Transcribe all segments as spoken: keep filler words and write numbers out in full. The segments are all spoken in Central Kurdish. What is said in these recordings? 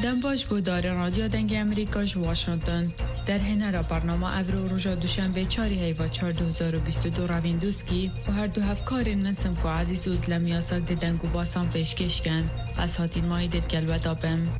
دم باش بودار رادیو دنگ امریکاش واشنطن در هنر برنامه افرو روژا دوشنبه چاری هیوا چهار دو هزار و بیست و دو روین دوسکی و هر دو هفکار نسنف و عزیز و لمیاساک ده دنگو باسان پیشکش کن از هاتین مایی دید گلوه بن.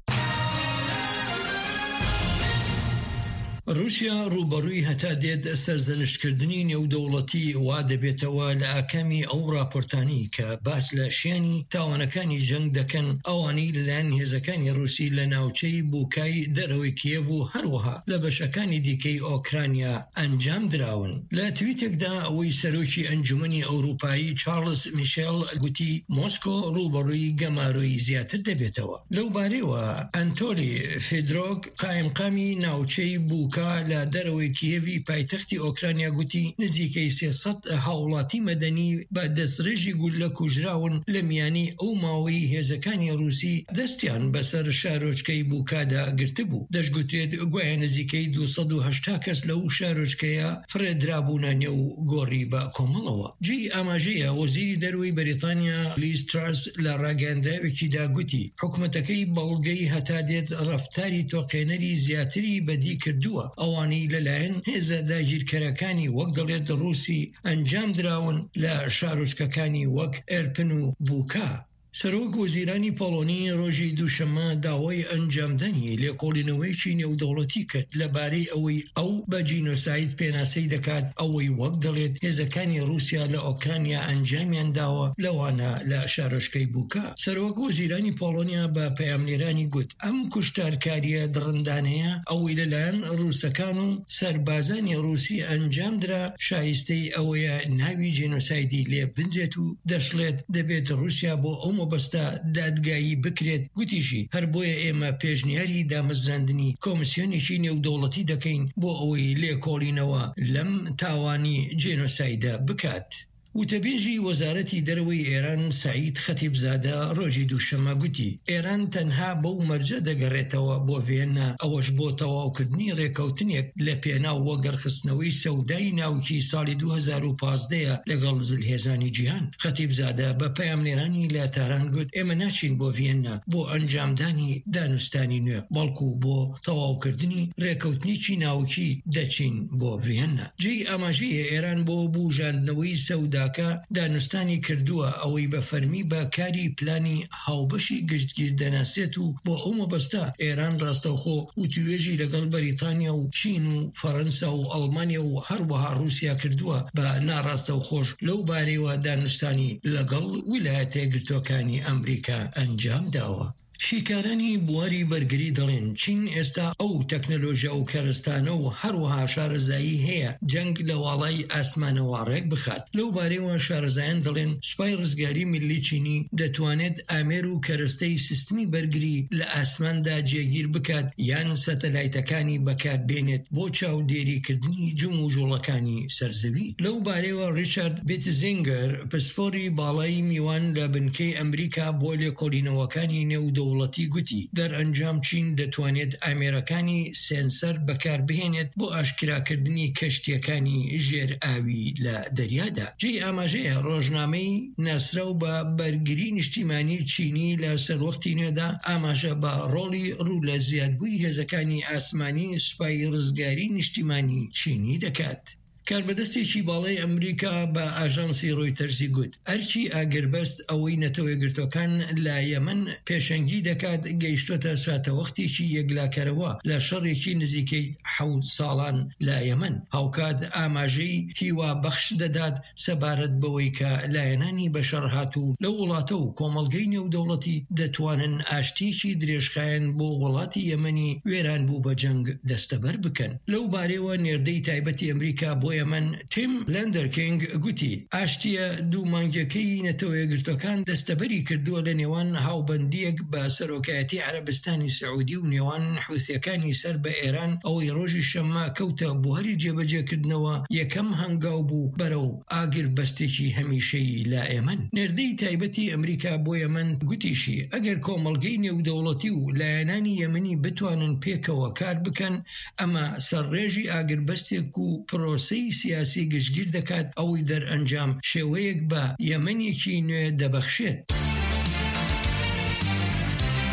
روسیا روبروی هەتا دێت سەرزەنشتکردنی نێودەوڵەتی وا دەبێتەوە لە ئاکامی ئەو راپۆرتانی کە باس لە شوێنی تاوانەکانی جەنگ دەکەن ئەوانەی لەلایەن هێزەکانی رووسی لە ناوچەی بووکای دەرەوەی کیێڤ و هەروەها لە بەشەکانی دیکەی ئۆکرانیا ئەنجام دراون. لە تویتێکدا ئەوەی سەرۆکی ئەنجومەنی ئەوروپایی چارلز میشێل گوتی مۆسکۆ روبەروی گەماروی زیاتر دەبێتەوە. لەو بارەیەوە ئەنتۆلی فێدرۆک قایمقامی ناوچەی بووکا لە دەرەوەی کیێڤی پایتەختی ئۆکرانیا گوتی نزیکەی سێسەد هاوڵاتی مەدەنی بە دەستڕێژی گولە کوژراون لە میانی ئەو ماوەی هێزەکانی رووسی دەستیان بەسەر شارۆچکەی بووکادا گرتبوو. دەشگوترێت گوایە نزیکەی دووسەد و هەشتا کەس لەو شارۆچکەیە فرێدرابوونە نێو گۆڕی بە کۆمەڵەوە. جێی ئاماژەیە وەزیری دەروەی بەریتانیا لیز تراس لە ڕاگەیاندراوێکیدا گوتی حکومەتەکەی بەڵگەی هەتا دێت ڕەفتاری تۆقێنەری زیاتری بەدی کردووە ئەوانەی لەلایەن هێزە داگیرکەرەکانی وەک دەڵێت رووسی ئەنجام دراون لە شارۆچکەکانی وەک ئێرپن و بووکا. سەرۆک وەزیرانی پۆڵۆنی ڕۆژی دووشەممە داوای ئەنجامدانی لێکۆڵینەوەیکی نێودەوڵەتی کرد لەبارەی ئەوەی ئەو بە جینۆساید پێناسەی دەکات ئەوەی وەک دەڵێت هێزەکانی رووسیا لە ئۆکرانیا ئەنجامیان داوە لەوانە لە شارۆچکەی بووکا. سەرۆک وەزیرانی پۆڵۆنیا بە پەیامنێرانی گوت ئەم کوشتارکاریە دڕندانەیە ئەوەی لەلایەن رووسەکان و سەربازانی رووسی ئەنجام درا شایستەی ئەوەیە ناوی جینۆسایدی لێ بندرێت و دەشڵێت دەبێت رووسیا بۆ ئەو مەبەستە دادگایی بکرێت. گوتیشی هەر بۆیە ئێمە پێشنیاری دامەزراندنی کۆمسیۆنێکی نێودەوڵەتی دەکەین بۆ ئەوەی لێکۆڵینەوە لەم تاوانی جێنۆسایدە بکات. وتەبێژی وەزارەتی دەرەوەی ئێران سعید خەتیبزادە ڕۆژی دووشەممە گوتی ئێران تەنها بەو مەرجە دەگەڕێتەوە بۆ ڤێنە ئەوەش بۆ تەواوکردنی ڕێکەوتنێک لە پێناو وەگەرخستنەوەی سەودای ناوکی ساڵی دوو هەزار و پانزدەیە لەگەڵ زلهێزانی جیهان. خەتیبزادە بە پەیامنێرانی لە تاران گوت ئێمە ناچین بۆ ڤێنە بۆ ئەنجامدانی دانوستانی نوێ بەڵکو بۆ تەواوکردنی ڕێکەوتنێکی ناوکی دەچین بۆ ڤێنە. جێی ئاماژەیە ئێران بۆ بوژاندنەوەی سەودا دانوستانی کردووە ئەوەی بە فەرمی بە کاری پلانی هاوبەشی گشتگیر دەناسێت و بۆ ئەو مەبەستە ئێران ڕاستەوخۆ وتوێژی لەگەڵ بەریتانیا و چین و فەڕەنسا و ئەڵمانیا و هەروەها رووسیا کردووە بە ناڕاستەوخۆش لەو بارەیەوە دانوستانی لەگەڵ ویلایەتە یەکگرتووەکانی ئەمریکا ئەنجام داوە. شیکارانی بواری بەرگری دەڵێن چین ئێستا ئەو تەکنەلۆژیا و کەرستانە و هەروەها شارەزایی هەیە جەنگ لە واڵای ئاسمانەوە ڕێک بخات. لەو بارەیەوە شارەزایان دەڵێن سوپای ڕزگاری میلی چینی دەتوانێت ئامێر و کەرەستەی سیستمی بەرگری لە ئاسماندا جێگیر بکات یان سەتەلایتەکانی بەکاربێنێت بۆ چاودێریکردنی جم و جوڵەکانی سەرزەوی. لەو بارەیەوە ریچارد بیتزینگەر پسپۆری باڵای میوان لە بنکەی ئەمریکا بۆ لێکۆڵینەوەکانی نێودەوڵەتی وڵاتی گوتی دەرئەنجام چین دەتوانێت ئامێرەکانی سێنسەر بەکاربهێنێت بۆ ئاشکراکردنی کەشتیەکانی ژێر ئاوی لە دەریادا. جێی ئاماژەیە ڕۆژنامەی ناسراو بە بەرگری نیشتیمانی چینی لە سەروەختی نوێدا ئاماژە بە ڕۆڵی ڕوو لە زیادبووی هێزەکانی ئاسمانی سوپای ڕزگاری نیشتیمانی چینی دەکات. کاربەدەستێکی باڵای ئەمریکا بە ئاژانسی ڕۆیتەرزی گوت ئەرکی ئاگربەست ئەوەی نەتەوە یەکگرتووەکان لە یەمەن پێشەنگی دەکات گەیشتۆتە ساتەوەختێکی یەکلاکەرەوە لە شەڕێکی نزیکەی حەوت ساڵان لە یەمەن. هاوکات ئاماژەی هیوا بەخش دەدات سەبارەت بەوەی کە لایەنانی بەشەڕ هاتوو لە وڵاتە و کۆمەڵگەی نێودەوڵەتی دەتوانن ئاشتیکی درێژخایەن بۆ وڵاتی یەمەنی وێران بوو بە جەنگ دەستەبەر بکەن. لەو بارەیەوە نێردەی تایبەتی ئەمریکا بۆ یەمەن تیم لەندەرکینگ گوتی ئاشتیە دوو مانگیەکەی نەتەوە یەکگرتووەکان دەستەبەری کردووە لە نێوان هاوبەندیەک بە سەرۆکایەتی عەرەبستانی سەعودی و نێوان حوثیەکانی سەر بە ئێران ئەوەی ڕۆژی شەممە کەوتە بواری جێبەجێکردنەوە یەکەم هەنگاو بوو بەرەو ئاگربەستێکی هەمیشەیی لە ئێمەن. نێردەی تایبەتی ئەمریکا بۆ یەمەن گوتیشی ئەگەر کۆمەڵگەی نێودەوڵەتی و لایەنانی یەمەنی بتوانن پێکەوە کار بکەن ئەمە سەرڕێژی ئاگربەستێک و پرۆسەی سیاسی گشتگیر دەکات ئەوەی دەرئەنجام شێوەیەک بە یەمەنێکی نوێ دەبەخشێت.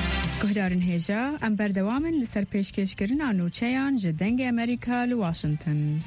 گهدارن هجا ام بردوامن لسر پیشکشکرین آنوچهان جدنگ امریکا لواشنطن.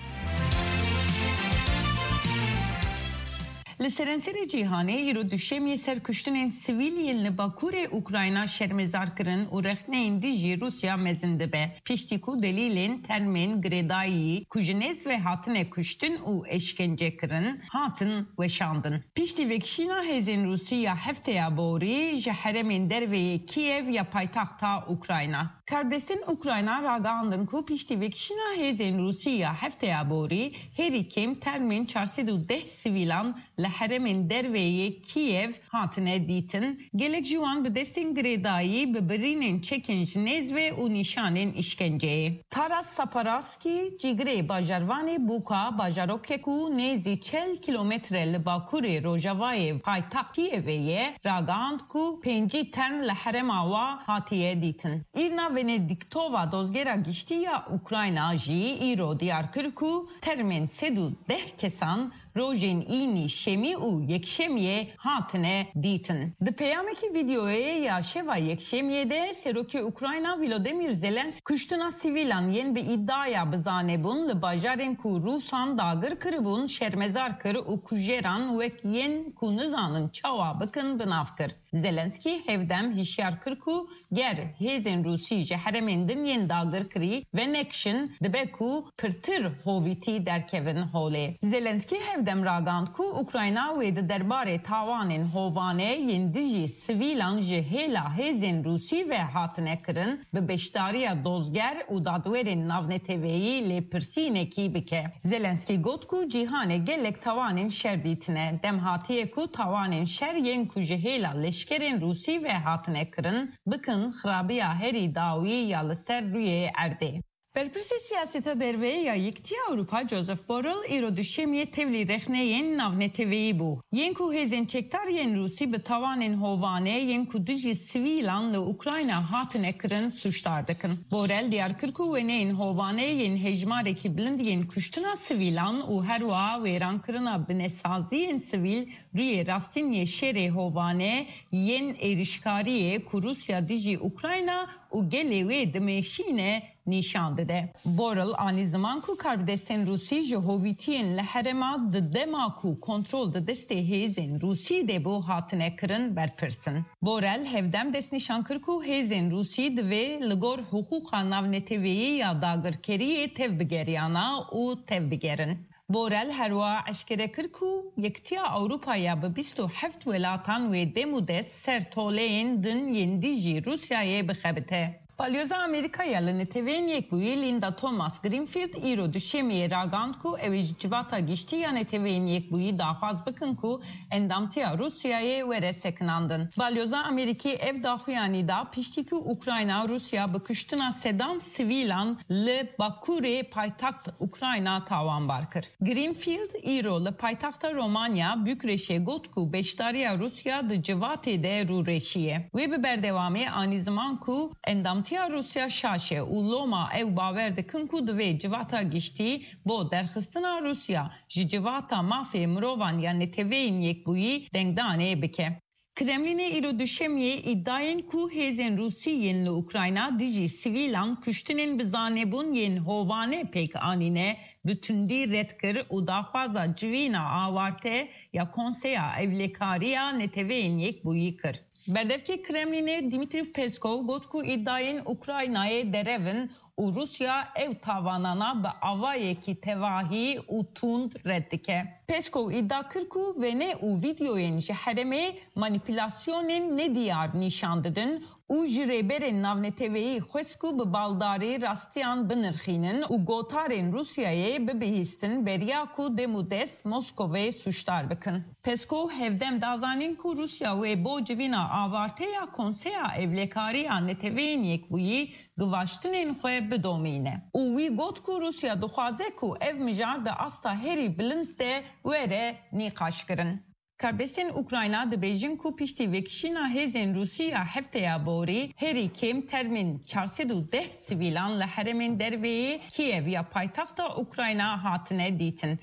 لسرانسر جیهانی ایرو دوشمی سرکشتن سیویلیین لباکور اوکراینا شرمزار کرن و رخنین دیجی روسیا مزنده به پیشتیکو دلیلین ترمین گردایی کجنز و هاتن کشتن و اشکنجه کرن هاتن و شاندن. پیشتی وکشینا هزین روسیا هفته بوری جهرمین دروی کیف یا پایتختا اوکراینا. کردستن اوکراینا راگاندن کو پیشتی وکشینا هزین روسیا هفته بوری هری کم ترمین چهارصد و ده سیویلان لحرمین دروی کیف هاتنه دیتن گلک جوان به دستین گریدایی به برینین چکنج نزوه و نشانین اشکنجه. تاراس ساپاراسکی جیگره باجروان بوکا باجاروککو نزی چل کیلومتر لباکور روژاوای پایتخت کیفیه راگاند کو پنجی ترم لحرم آوا هاتیه دیتن. ایرنا ونediktowa dozgera gişti ya Ukrayna ji îro diyar kir ku termin sedû deh kesan rojên înî şemî û yekşemiyê hatine dîtin. Di peyamekî videoyê ya şeva yekşemiyê de serokê Ukrayna Volodymyr Zelenskiy kuştina sivîlan yên bi îddia bizanebûn li bajarên ku Rûsan dagir kiribûn şermezar kir û kujeran wek yên ku nizanin çawa bikin binav kir. Zelenskiy hevdem hişyar kir ku ger hêzên Rûsî ji heremên din yên dagir kirî ve nekşin dibe ku pirtir hovîtî derkevin holê. Zelenskiy hevdem ragand ku Ukrayna wê di derbarê tawanên hovane yên dijî sivîlan ji hêla hêzên Rûsî ve hatine kirin bi beşdariya dozger û dadwerên navneteveyî lêpirsînekî bike. Zelenskiy got ku cîhanê gelek tawanên şer dîtine. Dem hatiye ku tawanên şer yên ku ji hêla leşkerên Rûsî ve hatine kirin bikin xirabiya herî dawî ya li ser rûyê erdê. Berpirse siyaseta derve ya yektiya Avrupa Joseph Borrell îro duşemiye tevlî rexneyên navneteveyî bû. Yên ku hêzên çekdariyên Rûsî bi tawanên hovane yên ku dijî sivîlan li Ukrayna hatine kirin suçdar dikin. Borrell diyar kir ku weneyên hovane yên hejmarekî bilind yên kuştina sivîlan û her wiha wêrankirina binesaziyên sivîl rûyê rastîniyê şerê hovane yên êrişkariyê ku Rusya dijî Ukrayna û gelê wê dimeşîne nîşan dide. Borrell anî ziman ku karbidestên Rûsî ji hovîtiyên li herêma di dema ku kontrol di destê hêzên Rûsî de bû hatine kirin berpirsin. Borrell hevdem destnîşan kir ku hêzên Rûsî divê li gor hiqûqa navneteveyî ya dagirkeriyê tev bigeriyana û tev bigerin. Borrell her wiha eşkere kir ku yektiya Avrupaya bi bîst û heft welatan wê dem û dest ser toleyên din yên dijî Rûsyayê bixebite. Balyoza Amerikaya li neteveyên yekbûyî Linda Thomas Greenfield îro duşemiyê ragand ku ew ê ji civata giştî ya neteveyên yekbûyî daxwaz bikin ku endamtiya Rusyayê were sekinandin. Balyoza Amerîkî ev daxuyanî da piştî ku Ukrayna Rusya bi kuştina sedan sivîlan li Bakurê paytaxt Ukrayna tawanbar kir. Greenfield îro li paytaxta Romanya Bükreşê got ku beşdariya Rusya di civatê de rûreşiye. Wê bi berdewamê anî ziman ku endamtiya Rusya şaşe û loma ew bawer dikin ku divê civata giştî bo derxistina Rusya ji civata mafê mirovan ya neteveyên yekbûyî dengdanê bike. Kremlinê îro duşemiyê îddiayên ku hêzên Rûsî yên li Ukrayna dijî sivîlan kuştinên bizanebûn yên hovane pêk anîne bi tundî red kir û daxwaza civîna awarte ya konseya evlêkariya neteveyên yekbûyî kir. Berdevkê Kremlinê Dmitry Peskov got ku îddiayên Ukraynayê derevin û Rusya ew tavanana bi avayekî tevahî û tund red dike. Peskov îddia kir ku wêne û videoyên ji herêmê manipülasyonên nediyar nîşan didin û ji rêberên navneteveyî xwest ku bi baldarî rastiyan binirxînin û gotarên Rusyayê bibihîstin beriya ku dem û dest Moskovê suçdar bikin. Peskov hevdem dazanîn ku Rusya wê bo civîna avarte ya konseya evlêkariya neteveyên yekbûyî givaştinên xwe bidomîne. Û wî got ku Rusya dixwaze ku ev mijar di asta herî bilind de were nîqaş kirin. Karbestên Ukrayna dibêjin ku piştî vekişîna hêzên Rûsî ya hefteya borî herî kêm termên çarsed û deh sivîlan li herêmên derveyê Kiev ya paytaxta Ukrayna hatine dîtin.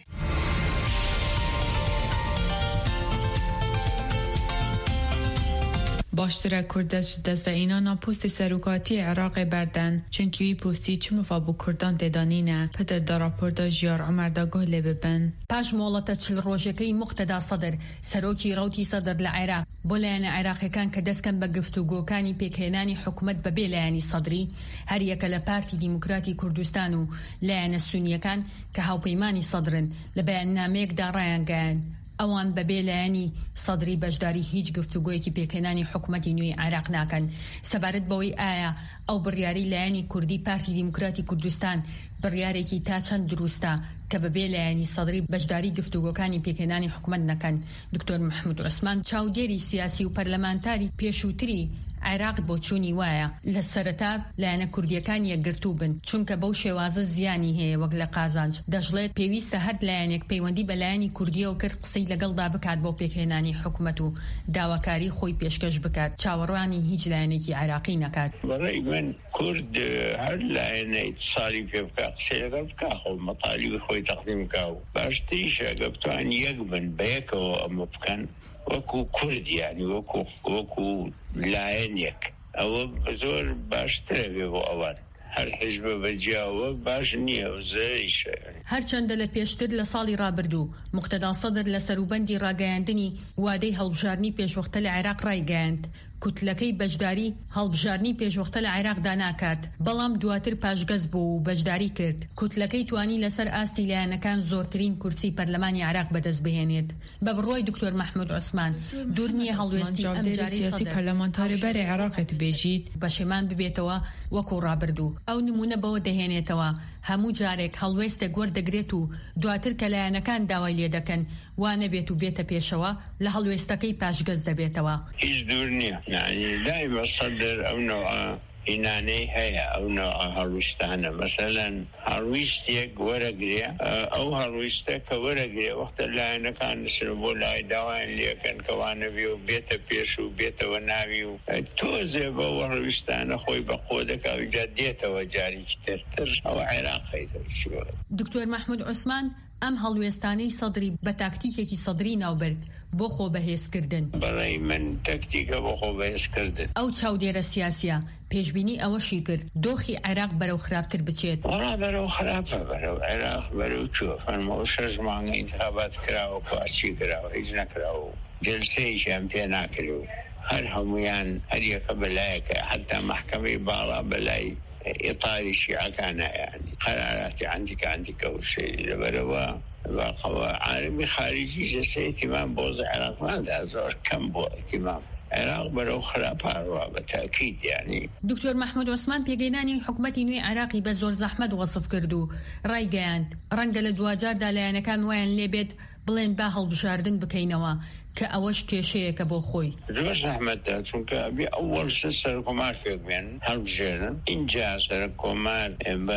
باشتر کردش دست و اینا ناپوست سروکاتی عراق بردن چونکی وی پوستی چه مفابو کردان تدانینه پتر دا راپور دا جیار عمر دا گهله ببن. پاش مولتا چل روژکی مقتدا صدر سروکی روتی صدر لعراق بولان عراق کان کدس کن بگفتگو کانی پیکهنانی حکومت ببیلانی صدری هر یک لپارتی دیموکراتی کردستان و لعن السنیه کان که هاو پیمانی صدرن لبیان ناميك دارایان گان اوان ببیلانی صدری بجداری هیچ گفتگوی که پیکهنانی حکومتی نوی عراق ناکن سبارت بوی آیا او بریاری لعانی کردی پارتی دیموکراتی کردستان بریاری که تا چند درسته که ببیلانی صدری بجداری گفتگو کانی پیکهنانی حکومت نکن. دکتر محمود عثمان چاودێری سیاسی و پەرلەمانتاری پێشووتری عێراق بۆ چوونی وایە لە سەرەتا لایەنە کوردیەکان یەکگرتوو بن چونکە بەو شێوازە زیانی هەیە وەک لە قازانج دەژڵێت پێویستە هەر لایەنێک پەیوەندی بە لایەنی کوردیەوە کرد قسەی لەگەڵدا بکات بۆ پێکهێنانی حکومەت و داواکاری خۆی پێشکەش بکات چاوەڕوانی هیچ لایەنێکی عێراقی نەکات. بەڕێی من کورد هەر لایەنە ئیتیساڵی پێ بکات قسەی لەگەڵ بکات خۆ مەطالیبی خۆی تەقدیم بکات و باشتریشە گە بتوان یەک بن بە یەکەوە ئەمە بکەن وەکو کورد یعنی وەکو وەکو لایەنێک ئەوە زۆر باشترە بێ بۆ ئەوان هەر حیزبە بەجیاوە باش نییە و زەریشە. هەرچەندە لە پێشتر لە ساڵی ڕابردوو مقتەدا سەدر لە سەروبەندی ڕاگەیاندنی وادەی هەڵبژارنی پێشوەختە لە عێراق ڕایگەیاند کوتلەکەی بەشداری هەڵبژارنی پێشوەختە لە عێراقدا ناکات بەڵام دواتر پاشگەز بوو و بەشداری کرد کوتلەکەی توانی لەسەر ئاستی لایەنەکان زۆرترین کورسی پەرلەمانی عێراق بەدەست بهێنێت. بە بڕوای دکتۆر محمود عوسمان دوور نییە هەڵوێستی ئەم سیاسی پەرلەمانتاری بەرێ عێراقت بێژیت بەشێمان ببێتەوە وەکو ڕابردوو ئەو نمونە بەوە دەهێنێتەوە هەموو جارێک هەڵوێستێک وەردەگرێت و دواتر کە لایەنەکان داوای لێ دەکەن وانە بێت و بێتە پێشەوە لە هەڵوێستەکەی پاشگەز دەبێتەوە. هیچ دوور نییە یعنی دایمە سەدر ئەو نوعە ئینانەی هەیە ئەو نوعە هەڵویستانە مەسەلەن هەڵویستێک وەرەگرێ ئەو هەڵویستە کە وەرەگرێ وەختە لایەنەکان نسر بۆ لای داوایان لێکەن کەوانە بێ و بێتە پێش و بێتەوە ناوی و تۆزێ بە هەڵویستانە خۆی بەخۆ دەکات و جا دێتەوە جارێکی ترتر ئەو عێراقیتەوە. دکتۆر محمود عوسمان ئەم هەڵوێستانەی سەدری بە تاکتیکێکی سەدری ناوبرد بۆ خۆ بەهێزکردن. بەڵێ من تاکتیکە بۆ خۆ بەهێزکردن. ئەو چاودێرە سیاسیە پێشبینی ئەوەشی کرد دۆخی عێراق بەرەو خراپتر بچێت. وەڵا بەرەو خراپە بەرەو عێراق بەرەو چوە فەرمەوە شەش مانگە ئینتخابات کراوە پارچی کراوە هیچ نەکراوە جلسەیەکیان پێ ناکرێ و هەر هەمویان هەر یەکە بەلایەکە حتا مەحکەمەی باڵا بەلای ئێطاری شیعەکانە یعنی قەراراتی عەندیکە عەندیکە و شەیری لەبەرەوە واقعا عالمی خارجی جسه اهتمام بوز عراق ماده زور کم بو اهتمام عراق برو خراپاروا بتأكيد يعني. دكتور محمود عثمان بيجيناني حكومتي نوي عراقي بزور زحمت وصف كردو رايجاند رنگ لدواجار داليانا كان وين لبيت بلين باهل بشاردن بكينوا كأوش كيشيك أبو خوي. زور زحمت ده چونك أبي أول سر كمار فيك بين هالبجرن إنجاز سر كمار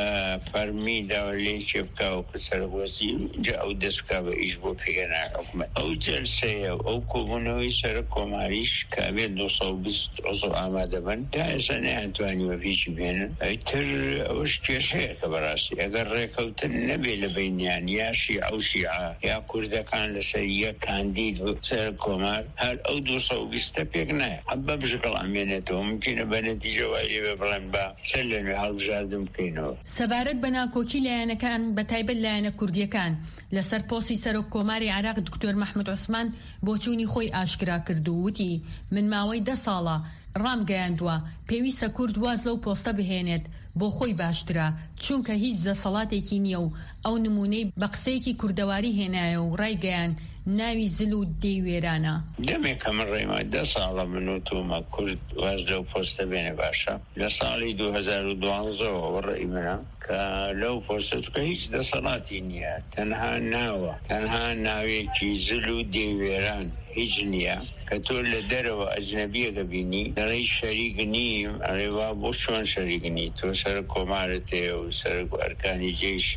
بفرمي دولي شبكة وكسر وزير جاء ودسكة بإجبو فينا حكومة أو جلسة أو كومونوي سر كماريش كأبي دوصل بس عصر آمادة بن ده سنة أنتواني ما فيش بين تر أوش كيشيك براسي أجر ريكوتن نبي لبين يعني يا شيعة أو شيعة يا كرد كان لسيا كانديد كومار هل أو دوصو بيستبيق نه حبا بشكل عمينته ممكن بنتيجة وايلي ببلان با سلن وحال بجاد ممكنه سبارت بناكوكي لأنا كان بتايب لأنا كردية كان لسر بوسي سرو كوماري عراق دكتور محمود عثمان بوچوني خوي آشكرا كردووتي من ماوي ده صالة رام گەیاندووە پێویستە کورد واز لەو پۆستە بهێنێت بۆ خۆی باشترە چونکە هیچ دەسەڵاتێکی نییە و ئەو نمونەی بە قسەیەکی کوردەواری هێنایە و ڕایگەیان ناوی زل و دەیوێرانە. دەمێکە من ڕێمە دە ساڵە من و تۆمە کورد واز لەو پۆستە بێنێ باشە لە ساڵی دوو هەزار و دوانزەوە ڕێی منە کە لەو پۆستە چکە هیچ دەسەڵاتی نییە تەنها ناوە تەنها ناوێکی زل و دەیوێران هیچ نییە کە تۆ لە دەرەوە ئەجنەبیەکە بینی دەڵێی شەریک نیم ئەڵێ وا بۆ چۆن شەریک نی تۆ سەر کۆمارت هەیە و سەر ئەرکانی جێش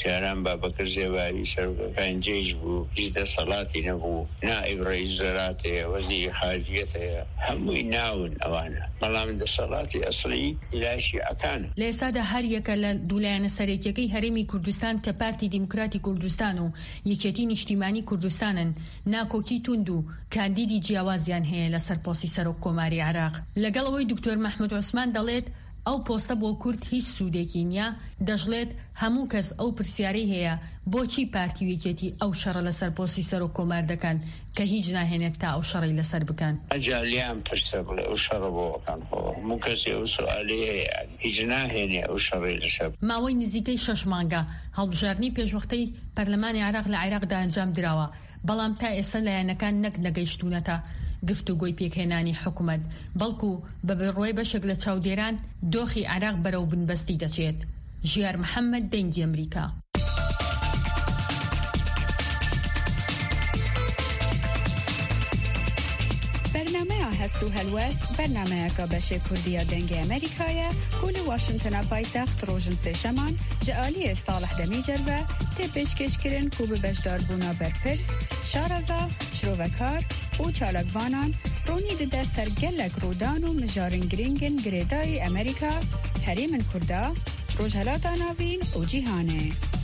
جاران بابکر زێواری سەرۆکەکان جێژ بوو، هیچ دەسەڵاتی نەبوو، نائب ڕئیس وزرات هەیە، وەزیری خارجیەت هەیە، هەمووی ناون ئەوانە، بەڵام دەسەڵاتی ئەسڵی لاشی ئەکانە. لە ئێسادا هەر یەکە لە دوولایەنە سەرەکیەکەی هەرێمی کوردستان کە پارتی دیموکراتی کوردستان و یەکێتی نیشتیمانی کوردستانن ناکۆکی توند و کاندیدی جیاوازیان هەیە لەسەر پۆستی سەرۆک کۆماری عێراق. لەگەڵەوەی دکتۆر مەحموود عوسمان دەڵێت ئەو پۆستە بۆ کورد هیچ سوودێکی نییە، دەژڵێت هەموو کەس ئەو پرسیارەی هەیە بۆچی پارتی وێکێتی ئەو شەڕە لەسەر پۆستی سەرۆک کۆمار دەکەن کە هیچ ناهێنێت تا ئەو شەڕی لەسەر بکەن. ئەجالیان پرسە بڵێ ئەو شەڕە بۆکەن، هەموو کەسی ئەو سوالی هەیە هیچ ناهێنێ ئەو شەڕی لەسەر. ماوەی نزیکەی شەش مانگە هەڵبژاردننی پێشوەختەی پەرلەمانی عێراق لە عێراقدا ئەنجام درراوە، بەڵام تا ئێستا لایەنەکان نەک نەگەیشتوونەتە گفتوگۆی پێکهێنانی حکوومەت، بەڵکو بە بڕۆی بەشێک لە چاودێران دۆخی عێراق بەرەو بنبەستی دەچێت. ژیار محەممەد، دەنگی ئەمریکا. برنامه هستو هلوست برنامه که بشه کردیا دنگ امریکایه کل واشنطن پایتخت روشن سشمان جعالی صالح دمیجر و تپش کشکرین کوب بشدار بونا برپرس شارزا شروکار و چالکوانان رونی ده سرگلک رودان و مجارن گرینگن گریدای امریکا حریم کردا روجهلات ناوین و جیهانه.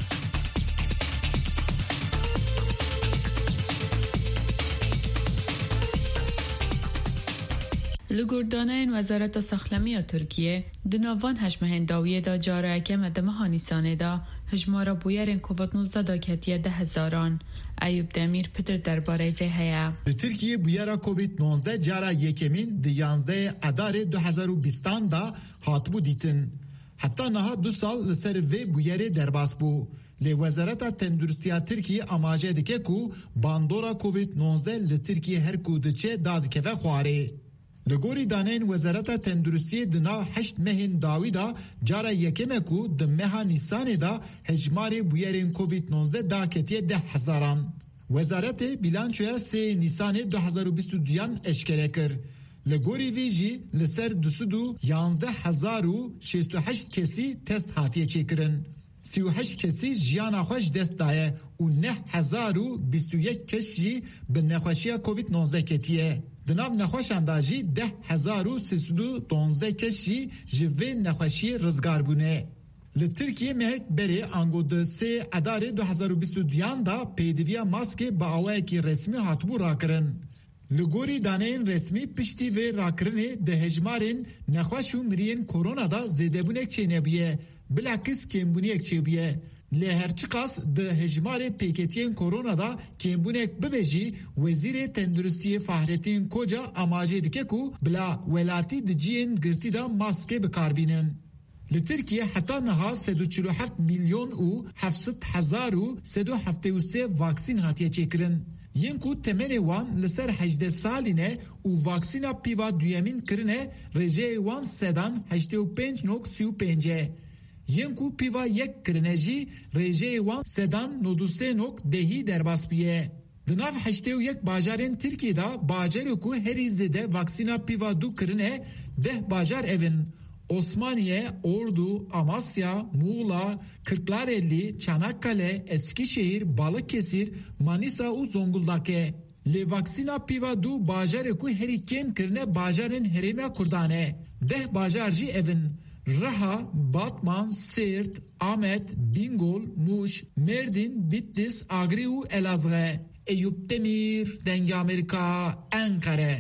لگردانین وزارت ساخلمی ترکیه دناوان هشمهن داویه دا جاره که مدمه هانیسانه دا هجمارا بویرین کووید نوزده دا کتیه ده هزاران. ایوب دمیر پتر درباره وی هیا. ترکیه بویرا کووید نوزده جاره یکمین دی یانزده ادار دو هزار و بیستان دا هاتبو دیتن. حتی نها دو سال لسر وی بویره درباس بو. لی وزارت تندرستی ترکیه آماجه دکه کو باندورا کووید نوزده لترکیه هر کودچه داد که و خواره. لگوری دانین وزارت تندرستی دنا هشت مهین داوی دا جارا یکمه کو د مها نیسان دا هجمار بویرین کووید نوزده دا کتیه ده هزاران. وزارت بیلانچویا سه نیسان دو هزار و بیست و دویان اشکره کر. لگوری ویجی لسر دوسدو یانزده هزار و شست و هشت کسی تست هاتیه چکرن. سی و هشت کسی جیانا خوش دست دایه و نه هزار و بیست و یک کسی به نخوشی کووید نوزده کتیه. دناب نخوش انداجی ده هزار و سیصد و دانزده کشی جوه نخوشی رزگار بونه. لترکیه مهک بری انگو ده سه ادار دو هزار و بیست و دویان دا پیدویا ماسک با آوه کی رسمی هاتبو راکرن. لگوری دانین رسمی پشتی و راکرنه ده هجمارین نخوشو مرین کرونا دا زیده بونک چه نبیه بلکس کم بونک چه بیه. لهرچقاس ده هجمار پیکتین کرونا دا کمبونک ببجی وزیر تندرستی فهرتین کجا آماجه دکه کو بلا ولاتی دجین گرتی دا ماسکه بکاربینن. لترکیه حتی نها سد و چهل و هفت میلیون و هفتصد هزار و سد و هفتاد و سه واکسین هاتیه چکرن. ین کو تمن وان لسر هجده سالینه و واکسینا پیوا دویمین کرنه رجه وان سدان هشته و پنج نوک سی و پنجه. ینکو پیوا یک کرنجی رژه وان سدان نودوسه نوک دهی درباس بیه. دناف هشته و یک باجارین ترکیه دا باجارو کو هری زده واکسینا پیوا دو کرنه ده باجار evin. Osmaniye, Ordu, Amasya, Muğla, Kırklareli, Çanakkale, Eskişehir, Balıkesir, Manisa u Zonguldak'e. Le vaksina piva du bajarı ku heri kem kirne bajarın herime kurdane. Deh bajarji evin. Raha, Batman, Siirt, Ahmet, Bingöl, Muş, Mardin, Bitlis, Agri u Elazığ. Eyüp Demir, Denge Amerika, Ankara.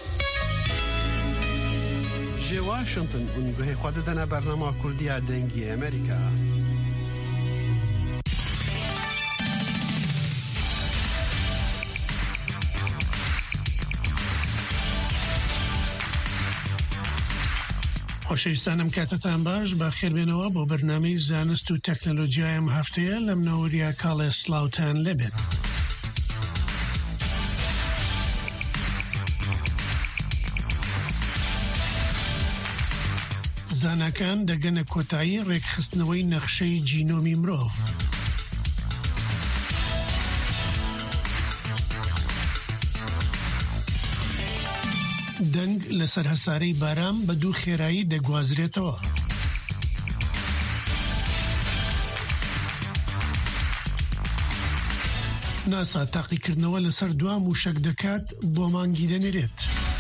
جه واشنطن اونگوه خود دنه برنامه کردی دنگی امریکا. خوشویستانم کاتتان باش با خیر بینەوە بۆ بەرنامەی زانست و تەکنۆلۆژیای ئەم هەفتەیە لە منەوەریە کاڵێ سلااوتان لەبێت. زانکان دەگەنە کۆتایی ڕێکخستنەوەی نەخشەی جینۆمی مرۆڤ. دەنگ لەسەر هەسارەی باران بە دوو خێرایی دەگوازرێتەوە. ناسا تاقیکردنەوە لەسەر دوام و شەک دەکات بۆ مانگی دەنێرێت.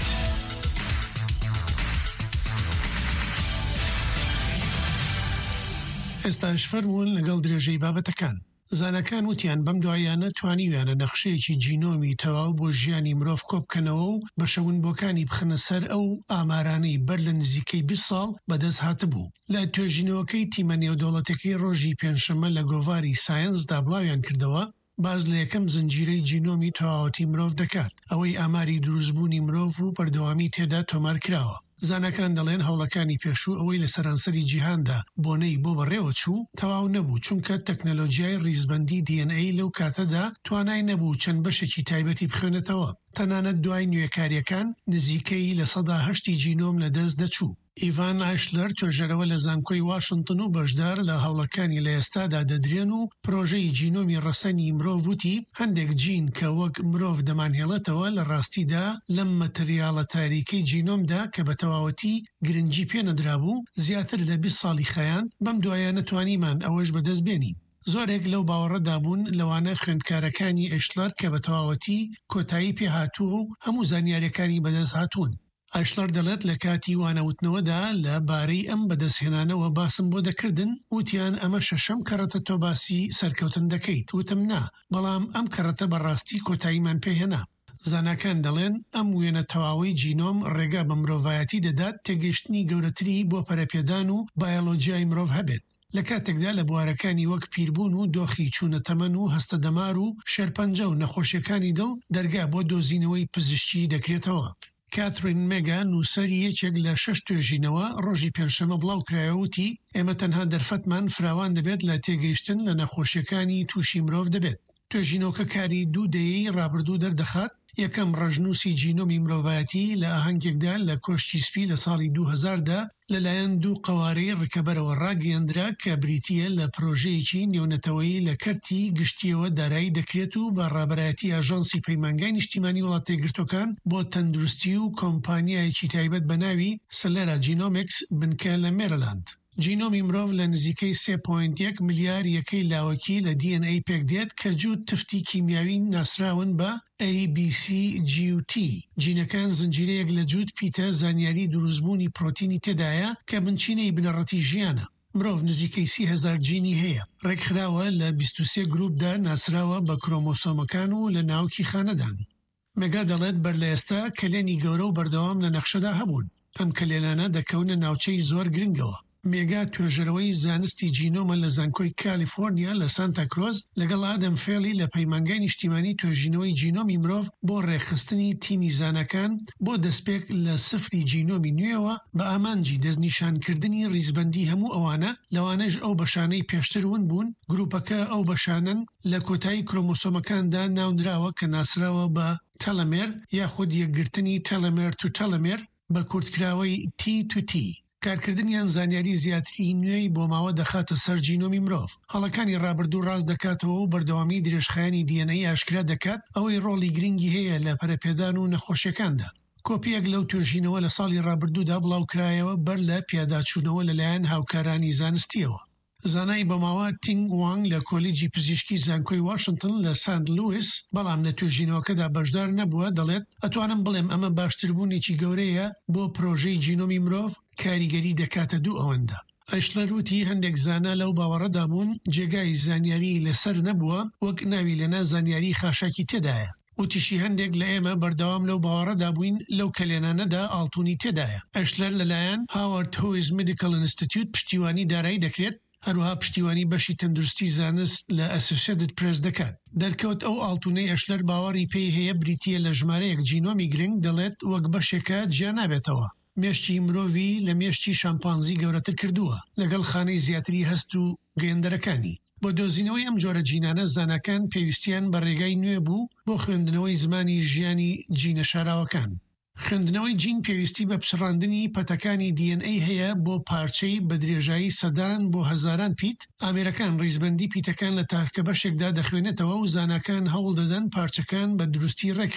ئێستاش فەرموون لەگەڵ درێژەی بابەتەکان. زانەکان وتیان بەم دوایانە توانیویانە نەخشەیەکی جینۆمی تەواو بۆ ژیانی مرۆڤ کۆبکەنەوە و بە شەونبۆکانی بخنە سەر ئەو ئامارانەی بەر لە نزیکەی بیست ساڵ بەدەست هاتبوو. لە توێژینەوەکەی تیمە نێودەوڵەتەکەی ڕۆژی پێنجشەممە لە گۆڤاری ساینسدا بڵاویان کردەوە باز لە یەکەم زنجیرەی جینۆمی تەواوەتی مرۆڤ دەکات، ئەوەی ئاماری دروستبوونی مرۆڤ و بەردەوامی تێدا تۆمار کراوە. زانەکان دەڵێن هەوڵەکانی پێشوو ئەوەی لە سەرانسەری جیهاندا بۆنەی بۆ بەڕێوە چوو تەواو نەبوو، چونکە تەکنەلۆژیای ڕیزبەندی دی ئەن ئەی لەو کاتەدا توانای نەبوو چەند بەشێکی تایبەتی بخوێنێتەوە. تەنانەت دوای نوێکاریەکان نزیکەی لە سەدا هەشتی جینۆم لە دەست دەچوو. ئیڤان ئایشلەر توێژەرەوە لە زانکۆی واشنگتن و بەشدار لە هەوڵەکانی لە ئێستادا دەدرێن و پرۆژەی جینۆمی ڕەسەنی مرۆڤ وتی هەندێک جین کە وەک مرۆڤ دەمانهێڵێتەوە لە ڕاستیدا لەم مەتریاڵە تاریکەی جینۆمدا کە بە تەواوەتی گرنگی پێنەدرابوو زیاتر لە بیست ساڵی خەیان بەم دوایە نەتوانیمان ئەوەش بەدەست بێنین. زۆرێک لەو باوەڕەدا بوون لەوانە خوێندکارەکانی ئەشلەر کە بە تەواوەتی کۆتایی پێهاتووە و هەموو زانیاریەکانی بەدەست هاتوون. ئاشلەر دەڵێت لە کاتی وانەوتنەوەدا لە بارەی ئەم بەدەستهێنانەوە باسم بۆ دەکردن وتیان ئەمە شەشەم کەڕەتە تۆ باسی سەرکەوتن دەکەیت. وتم نا، بەڵام ئەم کەڕەتە بەڕاستی کۆتاییمان پێهێنا. زانکان دەڵێن ئەم وێنە تەواوی جینۆم ڕێگا بە مرۆڤایەتی دەدات تێگەشتنی گەورەتری بۆ پەرەپێدان و بایۆلۆجیای مرۆڤ هەبێت. لە کاتێکدا لە بوارەکانی وەک پیربوون و دۆخی چوونە تەمەن و هەستە دەمار و شێرپەنجە و نەخۆشیەکانی دڵ دەرگا بۆ دۆزینەوەی پزیشکی دەکرێتەوە. کاترین مێگا نووسەری یەکێک لە شەش توێژینەوە ڕۆژی پێنجشەممە بڵاو کرایەوتی ئێمە تەنها دەرفەتمان فراوان دەبێت لە تێگەیشتن لە نەخۆشیەکانی تووشی مرۆڤ دەبێت. توێژینەوەکە کاری دوو دەیەی ڕابردوو دەردەخات. یەکەم ڕەژنووسی جینۆمی مرۆڤایەتی لە ئاهەنگێکدا لە کۆشتی سپی لە ساڵی دوو هەزاردا لەلایەن دوو قەوارەی ڕکەبەرەوە ڕاگەیەندرا کە بریتیە لە پرۆژەیەکی نێونەتەوەیی لە کەرتی گشتیەوە دارایی دەکرێت و بە ڕابەرایەتی ئاژانسی پەیمانگای نیشتیمانی وڵاتە یەکگرتوەکان بۆ تەندروستی و کۆمپانیایەکی تایبەت بە ناوی سلەرا جینۆمێکس بنکە لە مێرەلاند. جینۆمی مرۆڤ لە نزیکەی سێ پۆینت یەک ملیار یەکەی لاوەکی لە دی ئەن ئەی پێک دێت کە جووت تفتی کیمیاوی ناسراون بە ئەی بی سی جی و تی. جینەکان زنجیرەیەک لە جووت پیتە زانیاری دروستبوونی پرۆتینی تێدایە کە بنچینەی بنەڕەتی ژیانە. مرۆڤ نزیکەی سی هەزار جینی هەیە. ڕێکخراوە لە بیست و سێ گروپدا ناسراوە بە کرۆمۆسۆمەکان و لە ناوکی خانەدان. مێگا دەڵێت بەر لە ئێستا کلێنی گەورە و بەردەوام لە نەخشەدا هەبوون. ئەم کلێنانە دەکەونە ناوچەی زۆر گرنگەوە. مێگا توێژەرەوەی زانستی جینۆمە لە زانکۆی کالیفۆرنیا لە سانتا کرۆز لەگەڵ ئادەم فێڵی لە پەیمانگای نیشتیمانی توێژینەوەی جینۆمی مرۆڤ بۆ ڕێخستنی تیمی زانەکان بۆ دەستپێک لە سفری جینۆمی نوێەوە بە ئامانجی دەستنیشانکردنی ڕیزبەندی هەموو ئەوانە لەوانەش ئەو بەشانەی پێشتر ون بوون. گروپەکە ئەو بەشانن لە کۆتایی کرۆمۆسۆمەکاندا ناونراوە کە ناسراوە بە تەلەمێر یاخود یەکگرتنی تەلەمێر تو تەلەمێر بە کورتکراوەی تی تو تی. کارکردنیان زانیاری زیاتری نوێی بۆ ماوە دەخاتە سەر جینۆمی مرۆڤ. هەڵەکانی ڕابردوو ڕاست دەکاتەوە و بەردەوامی درێژخایانی دی ئەن ئەی ئاشکرا دەکات ئەوەی ڕۆڵی گرنگی هەیە لە پەرەپێدان و نەخۆشیەکاندا. کۆپیەک لەو توێژینەوە لە ساڵی ڕابردوودا بڵاوکرایەوە بەر لە پیاداچوونەوە لەلایەن هاوکارانی زانستیەوە. زانای بەماوە تینگ وانگ لە کۆلیجی پزیشکی زانکۆی واشنگتن لە سانت لویس بەڵام لە توێژینەوەکەدا بەشدار نەبووە دەڵێت ئەتوانم بڵێم ئەمە باشتربوونێکی گەورەیە بۆ پرۆژەی جینۆمی مرۆڤ کاریگەری دەکاتە دوو ئەوەندە. ئەشلەر وتی هەندێک زانا لەو باوەڕەدا بوون جێگای زانیاری لەسەر نەبووە وەک ناوی لەنا زانیاری خاشاکی تێدایە. وتیشی هەندێک لە ئێمە بەردەوام لەو باوەڕەدا بووین لەو کلێنانەدا ئاڵتونی تێدایە. ئەشلەر لەلایەن هاوارد هۆیز مدیکل ئینستیتیوت پشتیوانی دارایی دەکرێت، هەروها پشتیوانی بەشی تەندروستی زانست لە ئەسوسیێتد پرێس دەکات. دەرکەوت ئەو ئاڵتونەی ئەشلەر باوەڕی پێی هەیە بریتیە لە ژمارەیەک جینۆمی گرنگ دەڵێت وەک بەشێکە جیا نابێتەوە. مێشتی مرۆڤی لە مێشتی شامپانزی گەورەتر کردووە لەگەڵ خانەی زیاتری هەست و گەیەندەرەکانی. بۆ دۆزینەوەی ئەم جۆرە جینانە زانەکان پێویستیان بە ڕێگای نوێ بوو بۆ خوێندنەوەی زمانی ژیانی جینە شاراوەکان. خوێندنەوەی جین پێویستی بە پچڕاندنی پەتەکانی دی ئەن ئەی هەیە بۆ پارچەی بە درێژایی سەدان بۆ هەزاران پیت. ئامێرەکان ڕیزبەندی پیتەکان لە تاکە بەشێکدا دەخوێنێتەوە و زانەکان هەوڵ دەدەن پارچەکان بە دروستی ڕێکخن.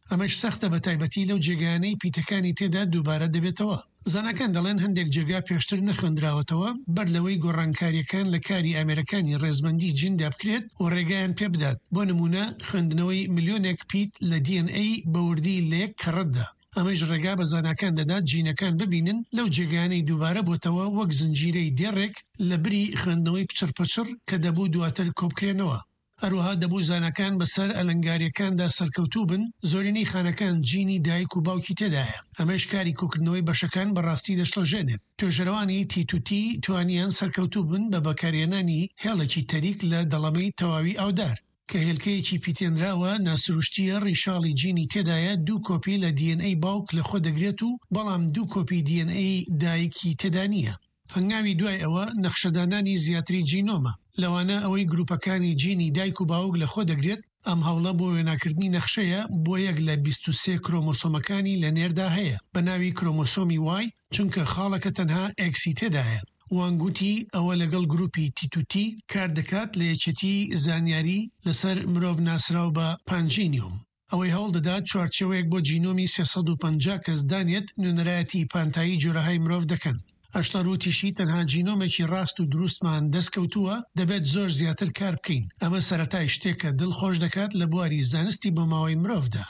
ئەمەش سەختە بە تایبەتی لەو جێگانەی پیتەکانی تێدا دووبارە دەبێتەوە. زانەکان دەڵێن هەندێک جێگا پێشتر نەخوێندراوەتەوە بەر لەوەی گۆڕانکاریەکان لە کاری ئامێرەکانی ڕێزمەندی جیندا بکرێت و ڕێگایان پێ بدات. بۆ نمونە خوێندنەوەی ملیۆنێک پیت لە دی ئەن ئەی بە وردی لەیەک کەڕەتدا. ئەمەش ڕێگا بە زانکان دەدات جینەکان ببینن لەو جێگانەی دووبارە بۆتەوە وەک زنجیرەی دێڕێک لە بری خوێندنەوەی پچڕپەچڕ کە دەبوو دواتر کۆبکرێنەوە. هەروەها دەبوو زانەکان بەسەر ئەلەنگاریەکاندا سەرکەوتوو بن، زۆرینەی خانەکان جینی دایک و باوکی تێدایە. ئەمەش کاری کوکردنەوەی بەشەکان بەڕاستی دەشڵەژێنێت. توێژەرەوانی تیتوتی توانیان سەرکەوتوو بن بە بەکارهێنانی هێڵێکی تەریک لە دەڵەمەی تەواوی ئاودار کە هێلکەیەکی پیتێنراوە ناسروشتیە ڕیشاڵی جینی تێدایە دوو کۆپی لە دی ئەن ئەی باوک لە خۆ دەگرێت و بەڵام دوو کۆپی دی ئەن ئەی دایکی تێدا نییە. هەنگاوی دوای ئەوە نەخشەدانانی زیاتری جینۆمە، لەوانە ئەوەی گروپەکانی جینی دایک و باوک لە خۆ دەگرێت. ئەم هەوڵە بۆ وێناکردنی نەخشەیە بۆ یەک لە بیست و سێ کرۆمۆسۆمەکانی لە نێردا هەیە بە ناوی کرۆمۆسۆمی وای، چونکە خاڵەکە تەنها ئێکسی تێدایە. وانگوتی ئەوە لەگەڵ گروپی تیتوتی کار دەکات لە یەکێتی زانیاری لەسەر مرۆڤ ناسراو بە پانجینیۆم. ئەوەی هەوڵ دەدات چوارچێوەیەک بۆ جینۆمی سێسەد و پەنجا کەس دانێت نوێنەرایەتی پانتایی جۆرەهای مرۆڤ دەکەن. ئەشتەڕوتیشی تەنها جینۆمێکی ڕاست و دروستمان دەستکەوتووە دەبێت زۆر زیاتر کار بکەین. ئەمە سەرەتای شتێکە دڵخۆش دەکات لە بواری زانستی بۆ ماوەی مرۆڤدا.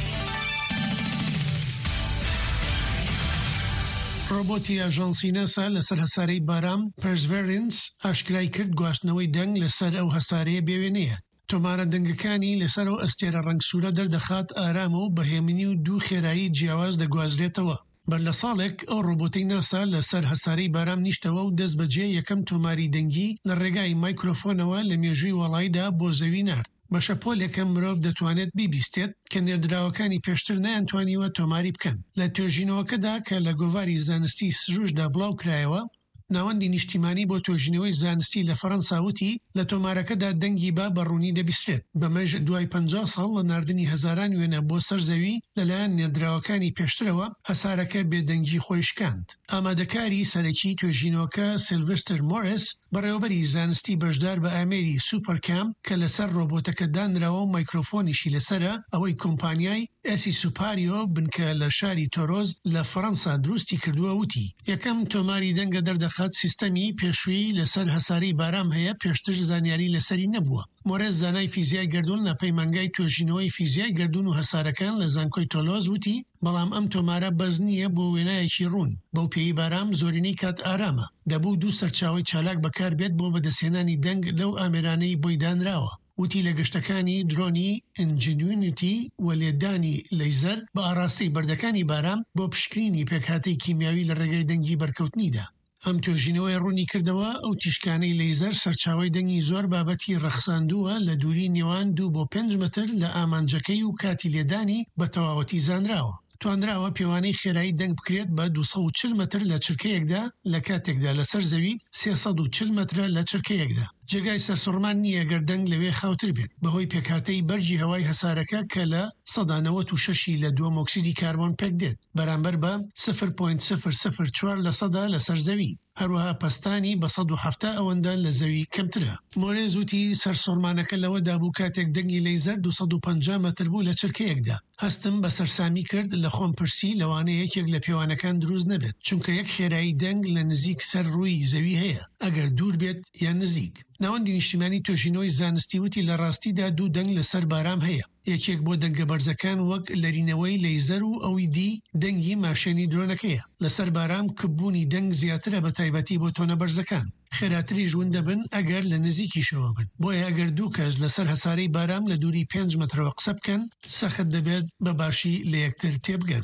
ڕۆبۆتی ئاژانسی ناسا لەسەر هەسارەی بارام پرسڤێرنس ئاشکرای کرد گواستنەوەی دەنگ لەسەر ئەو هەسارەیە بێوێنەیە. تۆمارە دەنگەکانی لەسەر ئەو ئەستێرە ڕەنگسوورە دەردەخات ئارامە و بەهێمنی و دوو خێرایی جیاواز دەگوازرێتەوە. بەر لە ساڵێک ئەو ڕۆبۆتەی ناسا لەسەر هەسارەی بارام نیشتەوە و دەست بەجێ یەکەم تۆماری دەنگی لە ڕێگای مایکرۆفۆنەوە لە مێژووی وەڵایدا بۆ زەوی نارد. بە شەپۆلێکم مرۆڤ دەتوانێت بیبیستێت کە نێردراوەکانی پێشتر نەیانتوانیوە تۆماری بکەن. لە توێژینەوەکەدا کە لە گۆڤاری زانستی سروشدا بڵاو کرایەوە، ناوەندی نیشتیمانی بۆ تۆژینەوەی زانستی لە فەڕەنساوتی لە تۆمارەکەدا دەنگی با بەڕوونی دەبیسترێت. بەمەژ دوای پەنجا ساڵ لە ناردنی هەزاران وێنە بۆ سەرزەوی لەلایەن نێردراوەکانی پێشترەوە هەسارەکە بێدەنگی خۆی شکاند. ئامادەکاری سەرەکی توێژینەوەکە سیلڤستر مۆریس بەڕێوەبەری زانستی بەشدار بە ئامێری سوپەرکام کە لەسەر ڕۆبۆتەکە دانراوە و مایکرۆفۆنیشی لەسرە ئەوەی کۆمپانیای ئەسی سوپاریۆ بنکە لە شاری تۆرۆز لە فەڕەنسا دروستی کردووە وتی یەکەم تۆماری دەنگە دەردەخات سیستەمی پێشووی لەسەر هەساری بارام هەیە پێشتر زانیاری لەسەری نەبووە. مۆرێز زانای فیزیای گردون لە پەیمانگای توێژینەوەی فیزیای گردون و هەسارەکان لە زانکۆی تۆلۆز وتی بەڵام ئەم تۆمارە بەز نییە بۆ وێنایەکی ڕوون. بەو پێی بارام زۆرینەی کات ئارامە. دەبوو دوو سەرچاوی چالاک بەکار بێت بۆ بەدەستهێنانی دەنگ لەو ئامێرانەی بۆی دانراوە. وتی لە گەشتەکانی درۆنی ئینجینیونیتی و لێدانی لەیزەر بە ئاڕاستەی بەردەکانی بارام بۆ پشکنینی پێکهاتەی کیمیاوی لە ڕێگەی دەنگی بەرکەوتنیدا. ئەم توێژینەوەی ڕوونی کردەوە ئەو تیشکانەی لەیزەر سەرچاوی دەنگی زۆر بابەتی ڕەخساندووە لە دووری نێوان دوو بۆ پێنج متر لە ئامانجەکەی و کاتی لێدانی بە تەواوەتی زانراوە. توانراوە پێوانەی خێرایی دەنگ بکرێت بە دووسەد و چل متر لە چرکەیەکدا لە کاتێکدا لەسەر زەوی سێسەد و چل مترە لە چرکەیەکدا. جێگای سەرسوڕمان نییە گەر دەنگ لەوێ خاوتر بێت بەهۆی پێکهاتەی بەرجی هەوای هەسارەکە کە لە سەدانەوەت و شەشی لە دووەم ئۆکسیدی کاربۆن پێک دێت بەرامبەر بە صفر پۆینت صفر صفر چوار لە سەدا لەسەر زەوی. هەروەها پەستانی بە سەد و هەفتە ئەوەندە لە زەوی کەمترە. مۆرێز وتی سەرسوڕمانەکە لەوە دابوو کاتێک دەنگی لەیزەر دووسەد و پەنجا مەتر بوو لە چرکەیەکدا. هەستم بە سەرسامی کرد لە خۆم پرسی لەوانەیە یەکێک لە پێوانەکان دروست نەبێت چونکە یەک خێرایی دەنگ لە نزیک سەر ڕووی زەوی هەیە ئەگەر دوور بێت یان نزیک. ناوەندی نیشتیمانی توێژینەوەی زانستی وتی لە ڕاستیدا دوو دەنگ لەسەر بارام هەیە. یەکێک بۆ دەنگە بەرزەکان وەک لەرینەوەی لەیزەر و ئەوی دی دەنگی ماشێنی درۆنەکەیە. لەسەر بارام کبوونی دەنگ زیاترە بە تایبەتی بۆ تۆنە بەرزەکان. خێراتری ژوون دەبن ئەگەر لە نزیکیشەوە بن. بۆیە ئەگەر دوو کەس لەسەر هەسارەی بارام لە دووری پێنج مترەوە قسە بکەن سەخت دەبێت بە باشی لە یەکتر تێبگەن.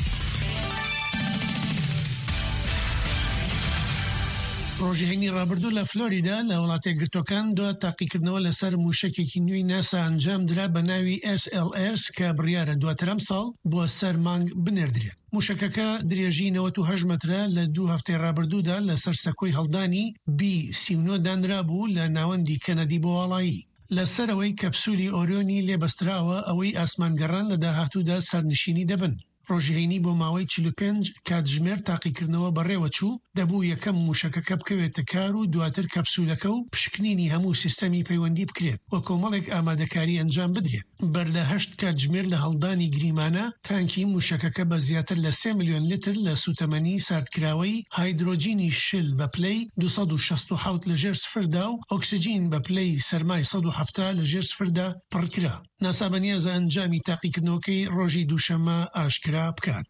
ڕۆژهێنی ڕابردوو لە فلۆریدا لە وڵاتە گرتوەکان دو تاقیکردنەوە لەسەر موشکێکی نوێی ناسا ئەنجام درا بە ناوی ئێس ئێل ئێس کە بڕیارە دواتر ئەم ساڵ بۆ سەر مانگ بنێردرێت. موشکەکە درێژی نەوەت و هەژد مەترە لە دوو هەفتەی ڕابردوودا لەسەر سەکۆی هەڵدانی بی سی و نۆ دانرا بوو لە ناوەندی کەنەدی بۆ وڵایی. لەسەرەوەی کەپسولی ئۆریۆنی لێبەستراوە ئەوەی ئاسمانگەڕان لە داهاتوودا سەرنشینی دەبن. ڕۆژهێنی بۆ ماوەی چل و پێنج کاتژمێر تاقیکردنەوە بەڕێوە چوو دەبوو یەکەم موشەکەکە بکەوێتە کار و دواتر کەپسولەکە و پشکنینی هەموو سیستەمی پەیوەندی بکرێت وە کۆمەڵێک ئامادەکاری ئەنجام بدرێت. بەر لە هەشت کاتژمێر لە هەڵدانی گریمانە تانکی موشەکەکە بە زیاتر لە سێ ملیۆن لتر لە سوتەمەنی ساردکراوەی هایدرۆجینی شل بە پلەی دووسەد و شەست و حەوت لەژێر سفردا و ئۆکسجین بە پلەی سەرمای سەد و هەفتە لەژێر سفردا پڕکرا. ناسا بەنیازە ئەنجامی تاقیکردنەوەکەی ڕۆژی دووشەممە ئاشکرا بکات.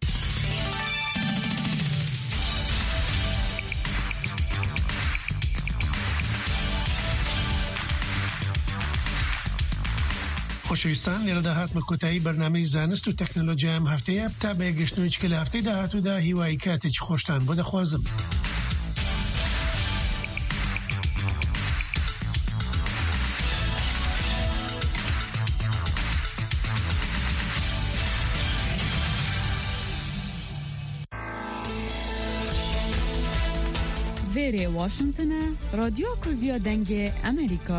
خۆشەویستان لێرەدا هاتمە کۆتایی بەرنامەی زانست و تەکنۆلۆژیا ئەم هەفتەیە تا بەیەگەشتنەوەی کە لە هەفتەی داهاتوودا هیوای کاتێکی خۆشتان بۆ دەخوازم. وێرێ واشنگتنە رادیۆ کوردیا دەنگێ ئەمریکا.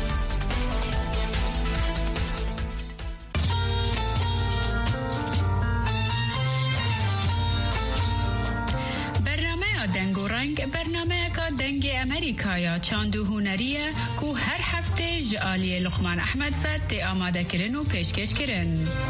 برنامه‌کا دنگ امریکا یا چاندو هنریه کو هر هفته جالی لقمان احمد فت آماده کردن و پیشکش کردن.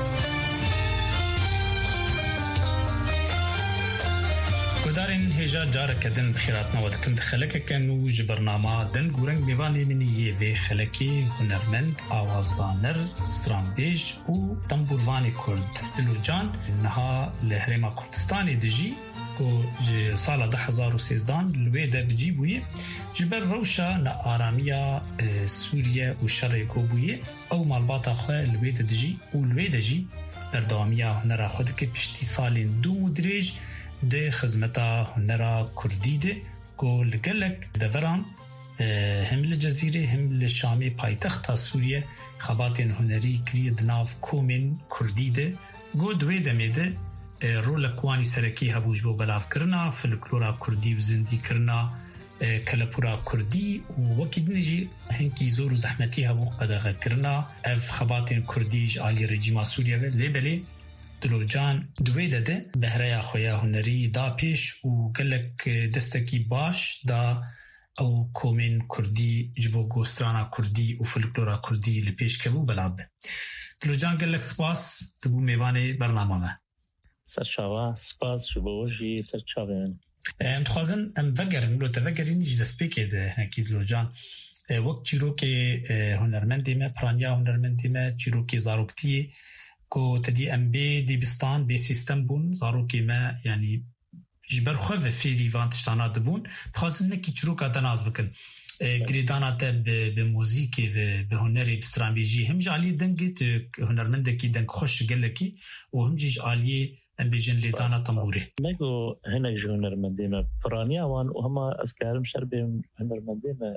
گودارین هجا جار کردن بخیرات نواد کند خلک کنو جبرنامه دن گورنگ میوانی منی و خلکی هنرمند آوازدانر استرامبیج و تنبوروانی کرد دلوجان نها لهرما کردستانی دجی کو سال ده هزار و سیزدان لویده بجی بویه جبر روشا نا آرامیا سوریه و شرکو بویه او مالباتا خواه لویده دجی و لویده جی بردامیا هنرا خود که پشتی سالین دو مدریج ده خدمتا هنرا کردی ده کو لگلک دوران هم لجزیره هم لشامی پایتخت سوریه خباتین هنری کرید ناف کومین کردی ده گو دویده میده رول کوانی سرکی هبوج بو بلاف کرنا فلکلورا کردی و زندی کرنا کلپورا کردی و وکید نجی هنکی زور و زحمتی هبو قدغه کرنا اف خباتین کردیج آلی رجیما سوریه لیبلی دلوجان دوی داده بهریا خویا هنری دا پیش و گلک دستکی باش دا او کومین کردی جبو گوسترانا کردی و فلکلورا کردی لپیش کبو بلابه دلوجان گلک سپاس دبو میوانه برنامه سرچاوه سپاس شبوشی سرچاوه ام تخوازن ام وگرن لو تفگرین جی دسپیکه ده نکی دلوجان وقت چیرو که هنرمندی ما پرانیا هنرمندی ما چیرو که زاروکتیه کو تدی ام بی دیبستان بی سیستم بون زاروکی ما یعنی جبر خواه فیری وانتشتانا دبون تخوازن نکی چیرو که دناز بکن گریدانا تا به موزیکی و به هنری بسترانبیجی هم جالی دنگی هنرمندکی دنگ خوش گلکی و هم جیج آلیه ام بیجن لیدانا تنبوری نگو هنگ جو هنرمندیمه پرانیا وان و همه از کارم شر بیم هنرمندیمه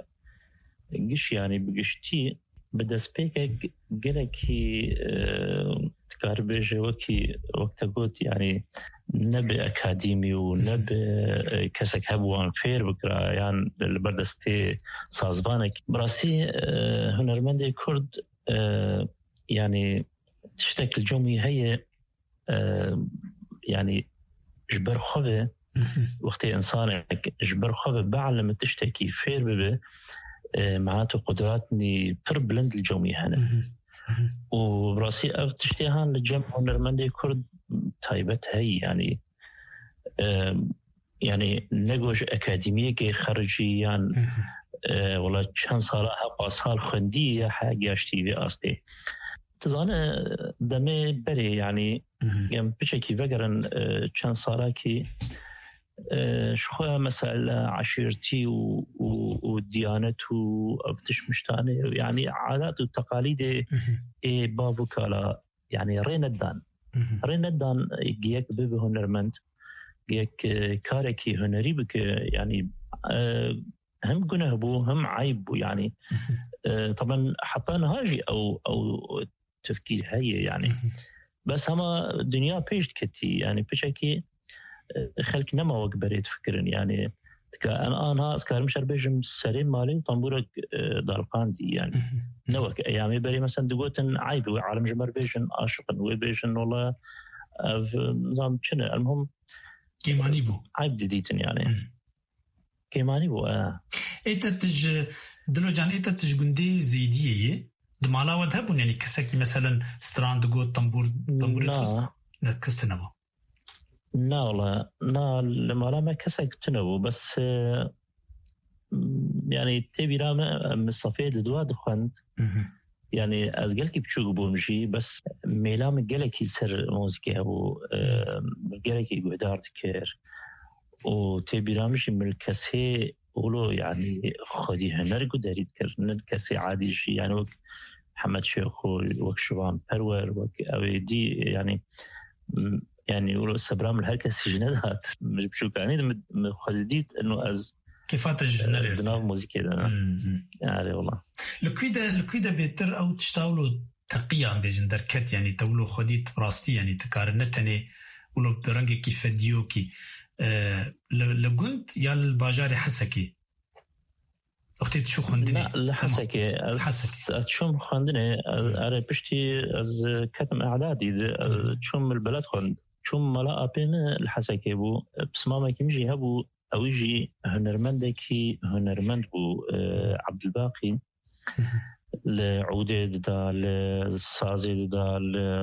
گش یعنی بگشتی بدسپیک گلکی تکار بیجه وکی وقت گوت یعنی نبی اکادیمی و نبی کسک هبوان فیر بکرا یعنی لبردستی سازبانک براستی هنرمندی کرد یعنی تشتكل جومي هي يعني جبر خوه وقت إنسانك جبر خوه بعلم تشتكي فير ببه معناته قدراتني بر بلند الجومي هنا وبراسي أف تشتيهان لجمع هنرمندي كرد تايبت هي يعني يعني نقوش أكاديمية كي خرجيان ولا چند سال هقا سال خندية حاجة اشتي في أصلي تزانه دمه بری یعنی یم بچکی وگرن چند ساله کی شخوه مثلا عشیرتی و و دیانت و ابتش مشتانه يعني عادات و تقالید بابو کالا يعني ریندان ریندان یک به هنرمند یک کاری که هنری بکه يعني هم گناه بو هم عیب بو يعني طبعا حتى نهاجي او او تفكير هي يعني بس هما دنيا بيش كتي يعني بشكي خلق نما وقبريت فكرن يعني انا انا اسكار مش بيجم سليم مالي طنبورك دالقان دي يعني نوك ايامي بري مثلا دقوتن عيب عالم جمر بيجن عاشقا وبيجن والله نظام شنو المهم كيماني بو عيب ديتن يعني كيماني بو اه ايتا تج دلو جان ايتا تج جندي زيديه دمالا ودهبون يعني كساكي مثلا ستراند جو طنبور طنبور لا لا كستنبو لا والله لا لما لا ما كساك تنبو بس يعني تبي رامه من صفيد دواد خوند يعني أذكرك بشوق بومشي بس ميلام جالك يصير موسيقى أو جالك يقدر تكير وتبي رامش من الكسي ولو يعني خدي هنر قدر يذكر الكسي عادي شيء يعني وك محمد شيخ وكشوان برور وك أو دي يعني يعني ولو سبرام الهركس جنات مش بشوق يعني خديت إنه أز كيفات الجنرير دنا موسيقى ده يعني والله لكيدا لكيدا بيتر أو تشتغلوا تقيا بيجن دركت يعني تقولوا خديت براستي يعني تكارنتني ولو برنج كيف ديوكي أه لقنت يا الباجاري حسكي أختي تشو خندني لا الحسكي الحسكي تشوم خندني أنا بشتي از كتم إعدادي تشوم البلد خند تشوم ملا أبين الحسكي بو بسمامة كيمجي هبو أو يجي هنرمندكي هنرمند بو أه عبد الباقي لعودة دا للصازي دا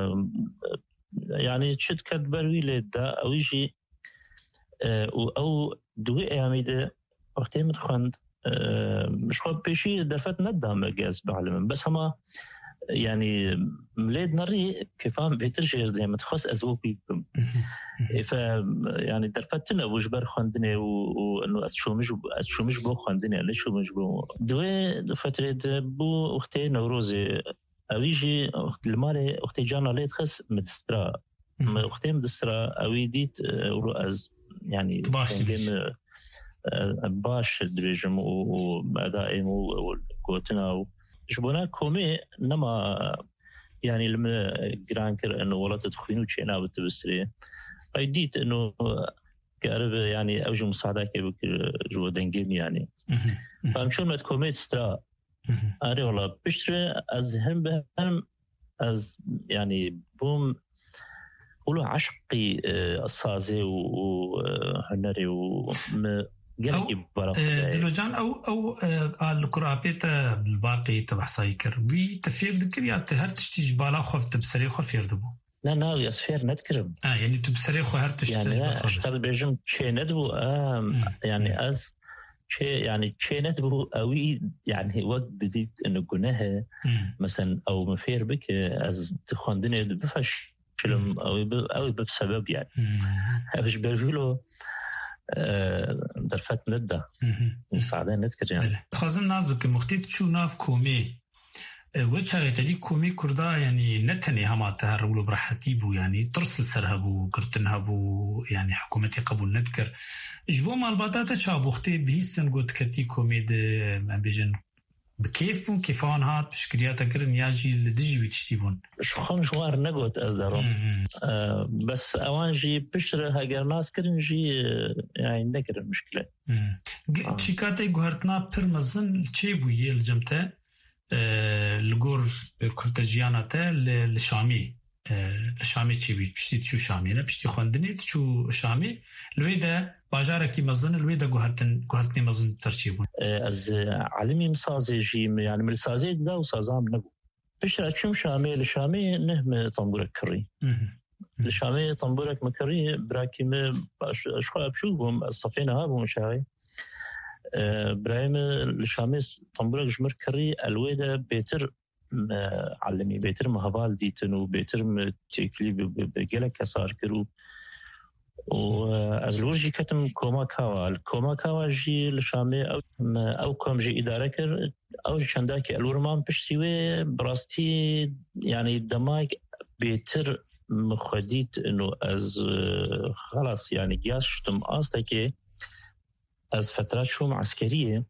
يعني شد كدبروي لدا أو يجي أه أو دوي أيامي دا وقتين متخند أه مش خب بشي درفت ندام جاز بعلم بس هما يعني مليد نري كيفام بيترجر زي ما تخص أزوقي ف يعني درفتنا وجبر خندني وإنه أشو مش أشو مش بو خندني ليش شو مش بو دوي فترة بو أختي نوروزي أويجي المالي أختي جانا ليت خس مدسترا أختي مدسترا أويديت ورأز يعني باش باش دريجم وأدائم وقوتنا جبنا كومي نما يعني لما جرانكر إنه ولا تدخلينه شيء بتبصري أيديت إنه كأرب يعني أوجه مساعدة كيف جوا دنجيم يعني فمشون ما تكومي تسترا أري والله بشتري از هم بهم از يعني بوم ولو عشقي الصازي وهنري و أو دلوجان أو أو الكرابيتا بالباقي تبع سايكر بي تفير ذكر يا تهر تشتي بالا خفت بسري خفير دبو لا لا يسفير نذكرم آه يعني تبسري خهر تشتي يعني أشتغل بيجم شيء ندبو آه يعني أز شيء يعني شيء ندبو أوي يعني وقت بديت إنه جناه مثلا أو مفير بك أز تخوندني بفش فيلم أو أو بسبب يعني هبش بيجولو درفت ندى مساعدة نذكر يعني خازم ناز بك مختيت شو ناف كومي وجهه تدي كومي كردا يعني نتني هما تهرولو برحتي بو يعني ترسل سرهبو كرتنهبو يعني حكومتي قبول نذكر جبو مال باتاتا شابو اختي بهيستن قلت كتي كومي دي من بيجن بكيفون كيفان هات بشكرياتا كرن ياجي لدجي بيتشتيبون شخون شوار نقوت أزدارو آه بس أوانجي بشر هاجر ناس كرن جي يعني نكر المشكلة آه. شكاتي قهرتنا برمزن تشيبو يل جمتا آه لقور كرتجياناتا لشامي آه لشامي تشيبي بشتي تشو شامي بشتي خواندني تشو شامي لويدا باجاركي مزن الويدا قهرتن قهرتني مزن ترشيبون از علمي مسازي جي يعني من السازي دا وسازام نبو بشتر اتشم شامي لشامي نهم طنبورك كري لشامي طنبورك مكري براكي ما اشخاء بشوفهم الصفينة هابو مشاعي برايم لشامي طنبورك جمر كري الويدا بيتر علمي بيتر مهبال ديتن وبيتر تيكلي بجلك كسار كرو وأزلورجي كتم كوما كاوا الكوما كاوا جي لشامي أو أو كوم جي إدارة كر أو شنداكي الورمان بشتوي براستي يعني دماغ بيتر مخديت إنه از خلاص يعني جاش شتم أصدقي از فترات شوم عسكرية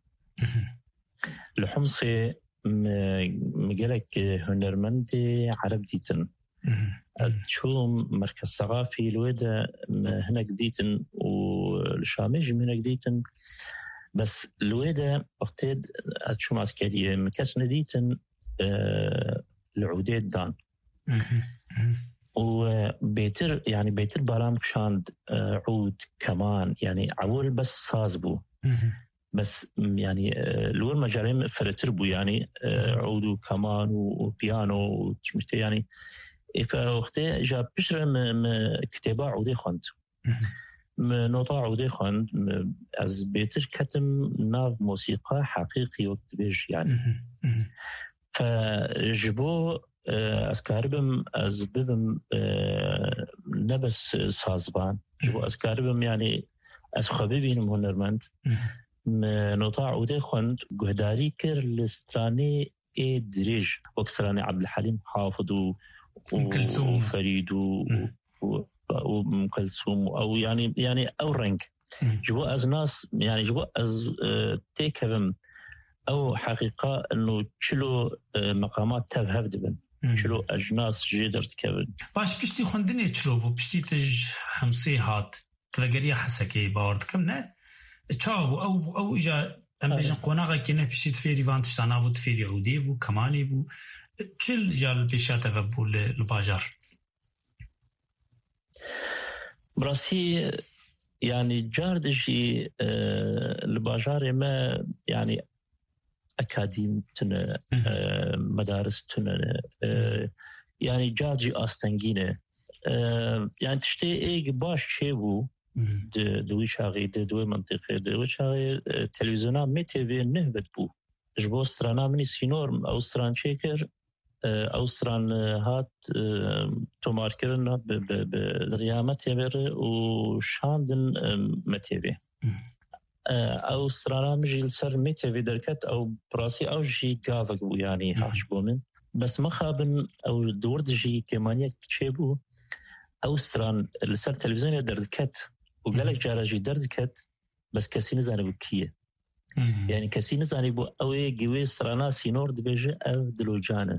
لحمصي مجالك هنرمندي عرب ديتن شو مركز ثقافي الويدا هنا جديدن والشامي هنا جديدن بس الويدا وقتين شو عسكرية مكاس نديتن العودات دان وبيتر يعني بيتر بارام كشاند عود كمان يعني عول بس ساز بو بس يعني لور مجالين فرتر بو يعني عود وكمان وبيانو وشمشتي يعني فوقتها جاب بشرة كتابة عودي خند نوطا عودي خند از بيتر كتم ناف موسيقى حقيقي وقت بيج يعني فجبو از کاربم از بدم نبس سازبان جو از کاربم يعني از خبيبين هنرمند نوطا عودي خند جهداري كر لستراني اي دريج وكسراني عبد الحليم حافظ وفريد وأم كلثوم او يعني يعني او رنك جو از ناس يعني جو از تيكبم او حقيقه انه شلو مقامات تذهب دبن شلو أجناس جيدرت كبن باش بشتي خوندني تشلو بو بشتي تج همسي هات تلقريا حسكي باورد كمنا تشاو أو أو إجا أم بيجن قناغا كنا بشتي تفيري فانتش تنابو تفيري عودي بو كماني بو تشل جال بشاتا غبو للباجار براسي يعني جاردشي الباجار ما يعني أكاديم تنا مدارس تنا يعني جاجي أستنجينه يعني تشتي إيه باش شيبو دوي شاغي دوي منطقة دوي شاغي تلفزيونات ميتيفي نهبت بو جبو سترانا مني سينور أو ستران شيكر أو ستران هات توماركرن بالريامة تيبر وشاندن متيفي او سرانا مجيل سر ميتي في دركت او براسي او جي قافق بو يعني هاش بومن بس ما خابن او دورد جي كمانيا تشيبو او سران السر تلفزيون دردكت وقالك جارا جي دردكت بس كسي نزاني بكيه يعني كسي نزاني بو اوي جوي سرانا سينور دبيجي او دلوجانه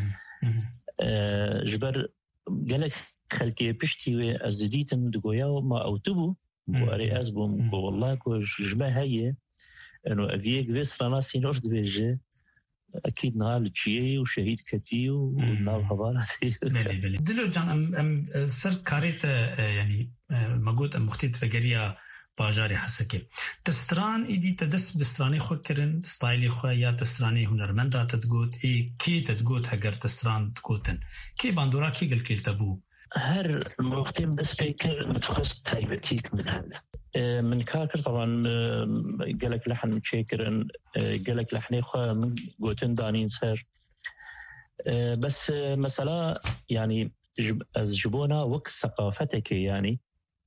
أه جبر قالك خلقي بشتي از ديتن دقوياو ما اوتبو وأري أزبم والله كوش جمع هاي إنه أبيك بس رنا سينور دبيجة أكيد نال شيء وشهيد كتير ونال حضارتي. بله بله. دلو جان أم أم سر كاريتا يعني موجود أم مختلط فجريا باجاري حسكي. تستران إدي تدس بستراني خو كرن ستايلي خو يا تستراني هنرمندا تتقول إيه كي تتقول هجر تستران تقولن كي باندورا كي قل كيل تبو. هر مختم بسبيكر متخصص تايبتيك من هذا من كاكر طبعا قالك لحن شيكرن قالك لحني خا من قوتن دانين سر بس مسألة يعني از جبونا وقت ثقافتك يعني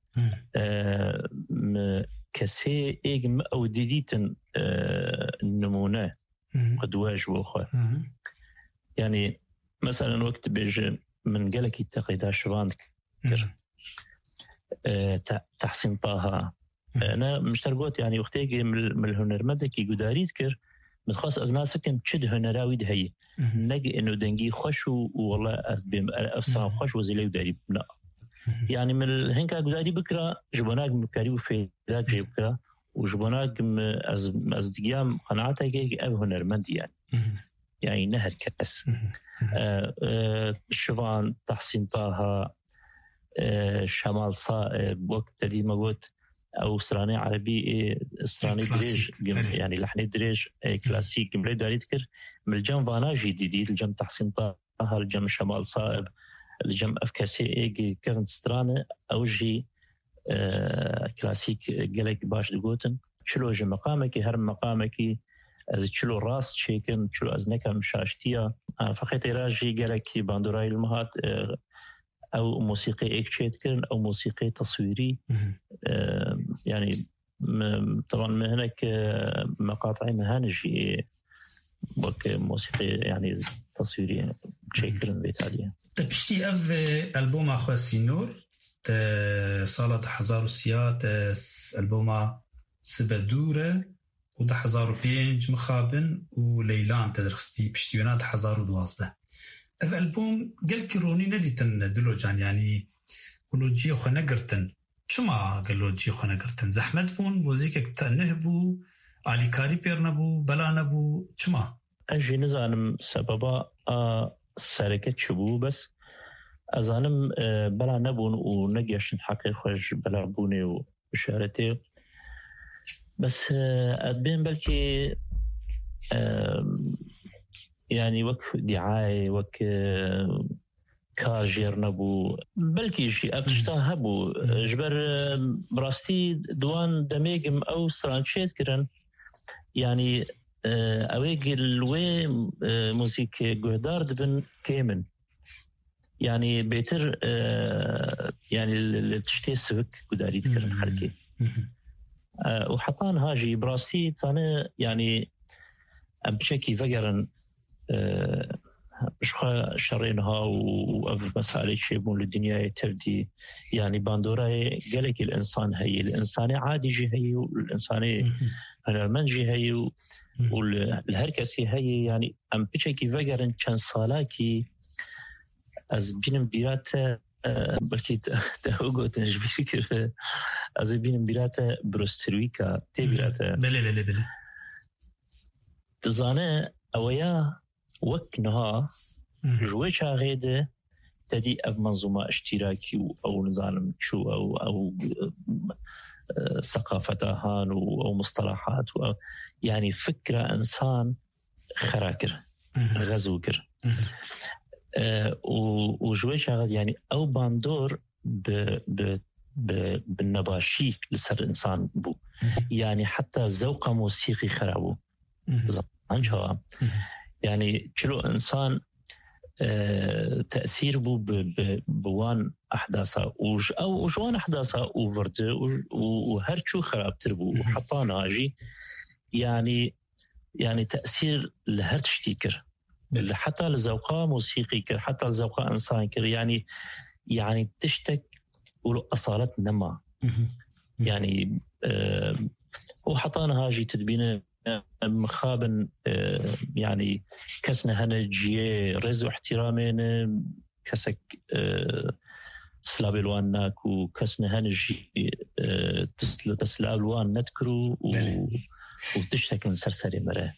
كسي ايجم او ديديتن النمونة قدواج وخا يعني مثلا وقت بيج من قالك يتقيدا شبانك أه تحسين طه أنا مشترقوت يعني وقتي من الهنرمندكي قداريت كر متخصص أزناسكم شد هنراوي دهي نجي إنه دنجي خوش والله أسبم أفسر خوش وزيلي وداري لا يعني من هنكا قداري بكرة جبناك مكاريو في ذاك جبكرة وجبناك أز أزدقيام قناعتك أب هنرمندي يعني يعني نهر كأس آه آه شوان تحسين طه آه شمال صائب وقت دي ما قلت أو سراني عربي سراني دريج يعني لحني دريج كلاسيك ملي داري تكر من الجم فانا جديد الجم تحسين طه الجم شمال صائب الجم أفكاسي إيجي كرن سترانة أو جي كلاسيك جلك باش دقوتن شلو جم مقامك هرم مقامك از چلو راست شيكن چلو از نكم شاشتيا فقط راجي قالك باندوراي المهات او موسيقى اكشيت كرن او موسيقى تصويري يعني طبعا من هناك مقاطع مهانجي وك موسيقى يعني تصويري شيكرن بيتاليا تبشتي اف البوم اخو سينور صالة حزار وسيات البوم سبدوره وده حزار وبينج مخابن وليلان تدرستي بشتيونات حزار ودوازده اف البوم قال كيروني نديتن دلو جان يعني قلو جيو خو نقرتن شما قلو جيو خو نقرتن زحمت بون موزيكك تنهبو علي كاري بيرنبو بلانبو شما اجي نزانم سببا سركت شبو بس أزانم بلا نبون ونجيش حقي خوش بلا بوني وشارتي بس أدبين بلكي يعني وك دعاية وك كاجير نبو بلكي شي أفشتا هبو جبر براستي دوان دميقم أو سرانشيت كرن يعني أويق الوي موسيقى جهدار دبن كيمن يعني بيتر يعني التشتي سبك قداري تكرن حركي وحطان هاجي براستي تانا يعني بشكي فقرن شخا شرينها وأف مسألة شيبون للدنيا تبدي يعني باندورا قالك الإنسان هي الإنسان عادي جي هي والإنسان هنرمن جي هي والهركسي هي يعني أم بشكي فقرن كان صالاكي از بینم بیرات بلکه تهوگو تنجبی فکر از بینم بیرات بروسترویکا تی بیرات بله بله بله تزانه اویا وک نها جوی چاغیده تدی اف منظومه اشتراکی او نظام شو او او ثقافتها او مصطلحات يعني فكره انسان خراكر غزوكر أه وجوي شغل يعني او باندور ب ب ب بالنباشي لسر انسان بو يعني حتى ذوق موسيقي خرابو زمان يعني كلو انسان أه تاثير بو بوان احداثه وج او وجوان احداثه وفرد وهرشو خراب تربو وحطانا اجي يعني يعني تاثير لهرتشتيكر حتى لذوقها موسيقي كر حتى لذوقها انسان كر يعني يعني تشتك ولو اصالت نما يعني أه وحطانا هاجي تدبين مخابن أه يعني كسنا هنجي رزو احترامين كسك أه سلاب الوانك وكسنا هنجي أه تسلاب الوان نذكروا وتشتك من سرسري مرة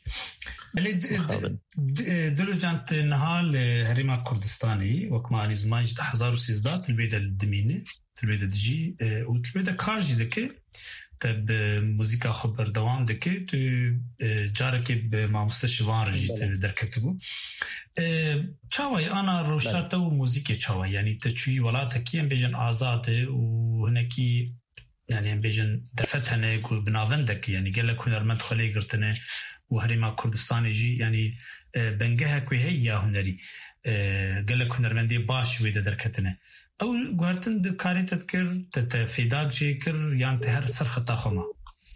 دلو جانت نهال هريما كردستاني وكما نزماج هزار وسيزداد تلبيدا الدمينة تلبيدا دجي وتلبيدا كارجي دكي تب موسيقى خبر دوام دكي تو جاركي بما مستشفان رجي در كتبو چاوي انا روشاتا وموسيقى چاوي يعني تشوي ولاتكي ام بيجن آزاده وهنكي يعني ام بيجن دفتهنه يقول بناوندك يعني قال لك هنرمند خلي قرتنه وهريما كردستاني جي يعني بنجها كوي هي هنري قال لك هنرمندي باش ويدا دركتنه او قهرتن دكاري تذكر تتفيداك جي كر يعني تهر سرخطا خما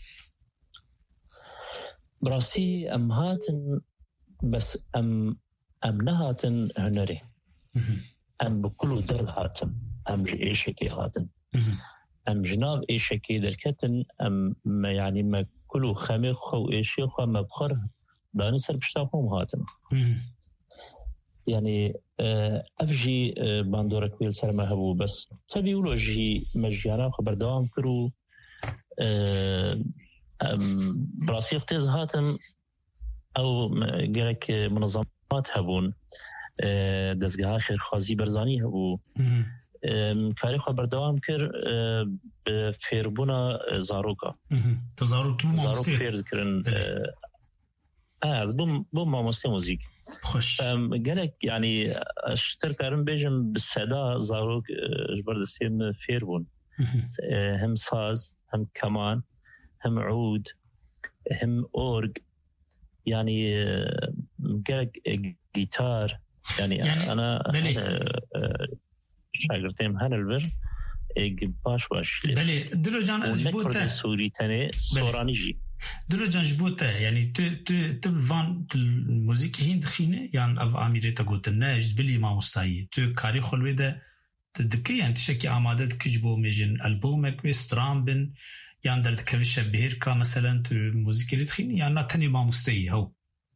براسي ام هاتن بس ام ام نهاتن هنري ام بكلو دل هاتن ام جي ايشكي هاتن ام جناب ايشكي دركتن ام يعني ما كلو خمي خو ايشي خو مبخر داني سر بشتاقهم هاتن يعني افجي باندورك ويل سر ما هبو بس تبيولو جي مجيانا خبر دوام كرو براسي اختيز هاتن او قالك منظمات هبون دزگاه خير خازي برزاني هبو کاری خبر دوام کر به فیربونا زاروکا تزاروک زاروک فیر کرن اه بوم بوم ماموستی موزیک خوش قالك يعني اشتر كارم بيجم بالسدا زاروك جبر دستيم فيربون هم ساز هم كمان هم عود هم اورج يعني قالك جيتار يعني, يعني انا شاگردیم هنالبر اگ باش باش بله درو جان جبوته سوری تنه سورانی جی درو جان جبوته يعني ت ت تبفان الموسيقى هند خينه يعني اف اميريتا قلت الناس بلي ما مستعي تو كاري خلوي ده تدكي يعني تشكي اماده كجبو ميجن البومك وسترامبن يعني درد كفش بهيركا مثلا تو الموسيقى اللي تخينه يعني تاني ما مستعي هو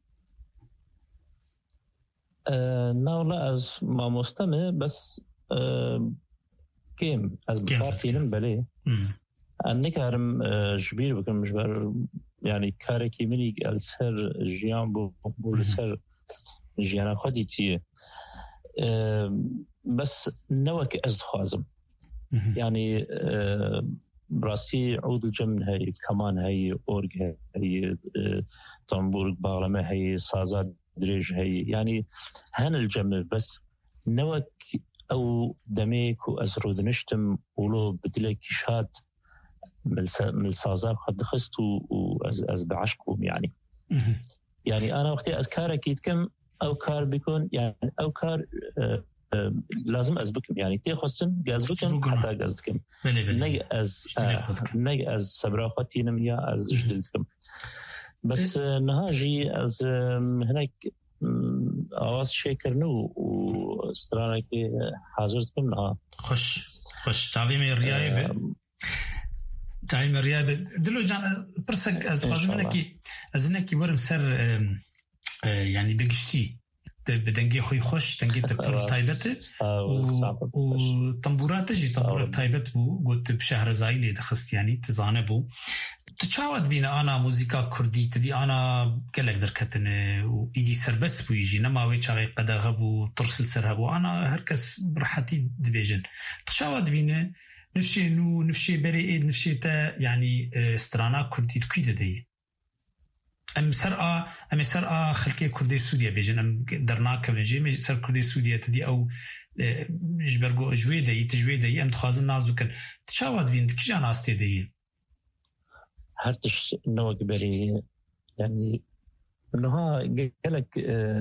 أه لا از ما مستمع بس أه كيم از بخارتينم بلي انك هرم جبير بكم مش بر يعني كاركي مني السر جيان بو بو السر جيانا خديتي بس نوك أزخازم يعني براسي عود الجمن هاي كمان هاي أورج هاي طنبورج باغلمة هاي صازات دريج هاي يعني هان الجمن بس نوك أو دميك وأزرود نشتم ولو بدلك شاد من صازات قد خستو وأز بعشقهم يعني يعني أنا وقتي أذكار أكيد كم أو كار بيكون يعني أو كار آه آه لازم أزبكم يعني تيخصن جازبكم حتى جازدكم نج أز آه نج أز سبراقتي نميا أز جدلتكم بس آه نهاجي أز هناك آواز شكرنو واسترانك حاضرتكم لها خش خش تعظيم الرياية تعظيم الرياية دلو جان برسك أز خازمناكي أزناكي ورم سر يعني بقشتي بدنجي خوي خوش دنجي تبر تايبته و طنبورات جي طنبور تايبت بو قلت بشهر زايلي دخست يعني تزانبو تشاود بينا أنا موسيقى كردي تدي أنا قلق دركتن وإيدي سربس بو يجي نما ويشاغي قدغبو ترسل سرهبو أنا هركس برحتي دبيجن تشاود بينا نفشي نو نفشي بري إيد نفشي تا يعني استرانا كردي تكيد دي ام سرقه ام سرقه خلكي كردي سوريا بيجن ام درناك بنجي مي سر كردي سوريا تدي او جبرغو جويده يتجويده ام تخازن ناز بكن تشاود بين دكجا ناستي دي هرتش نو كبري يعني انها قالك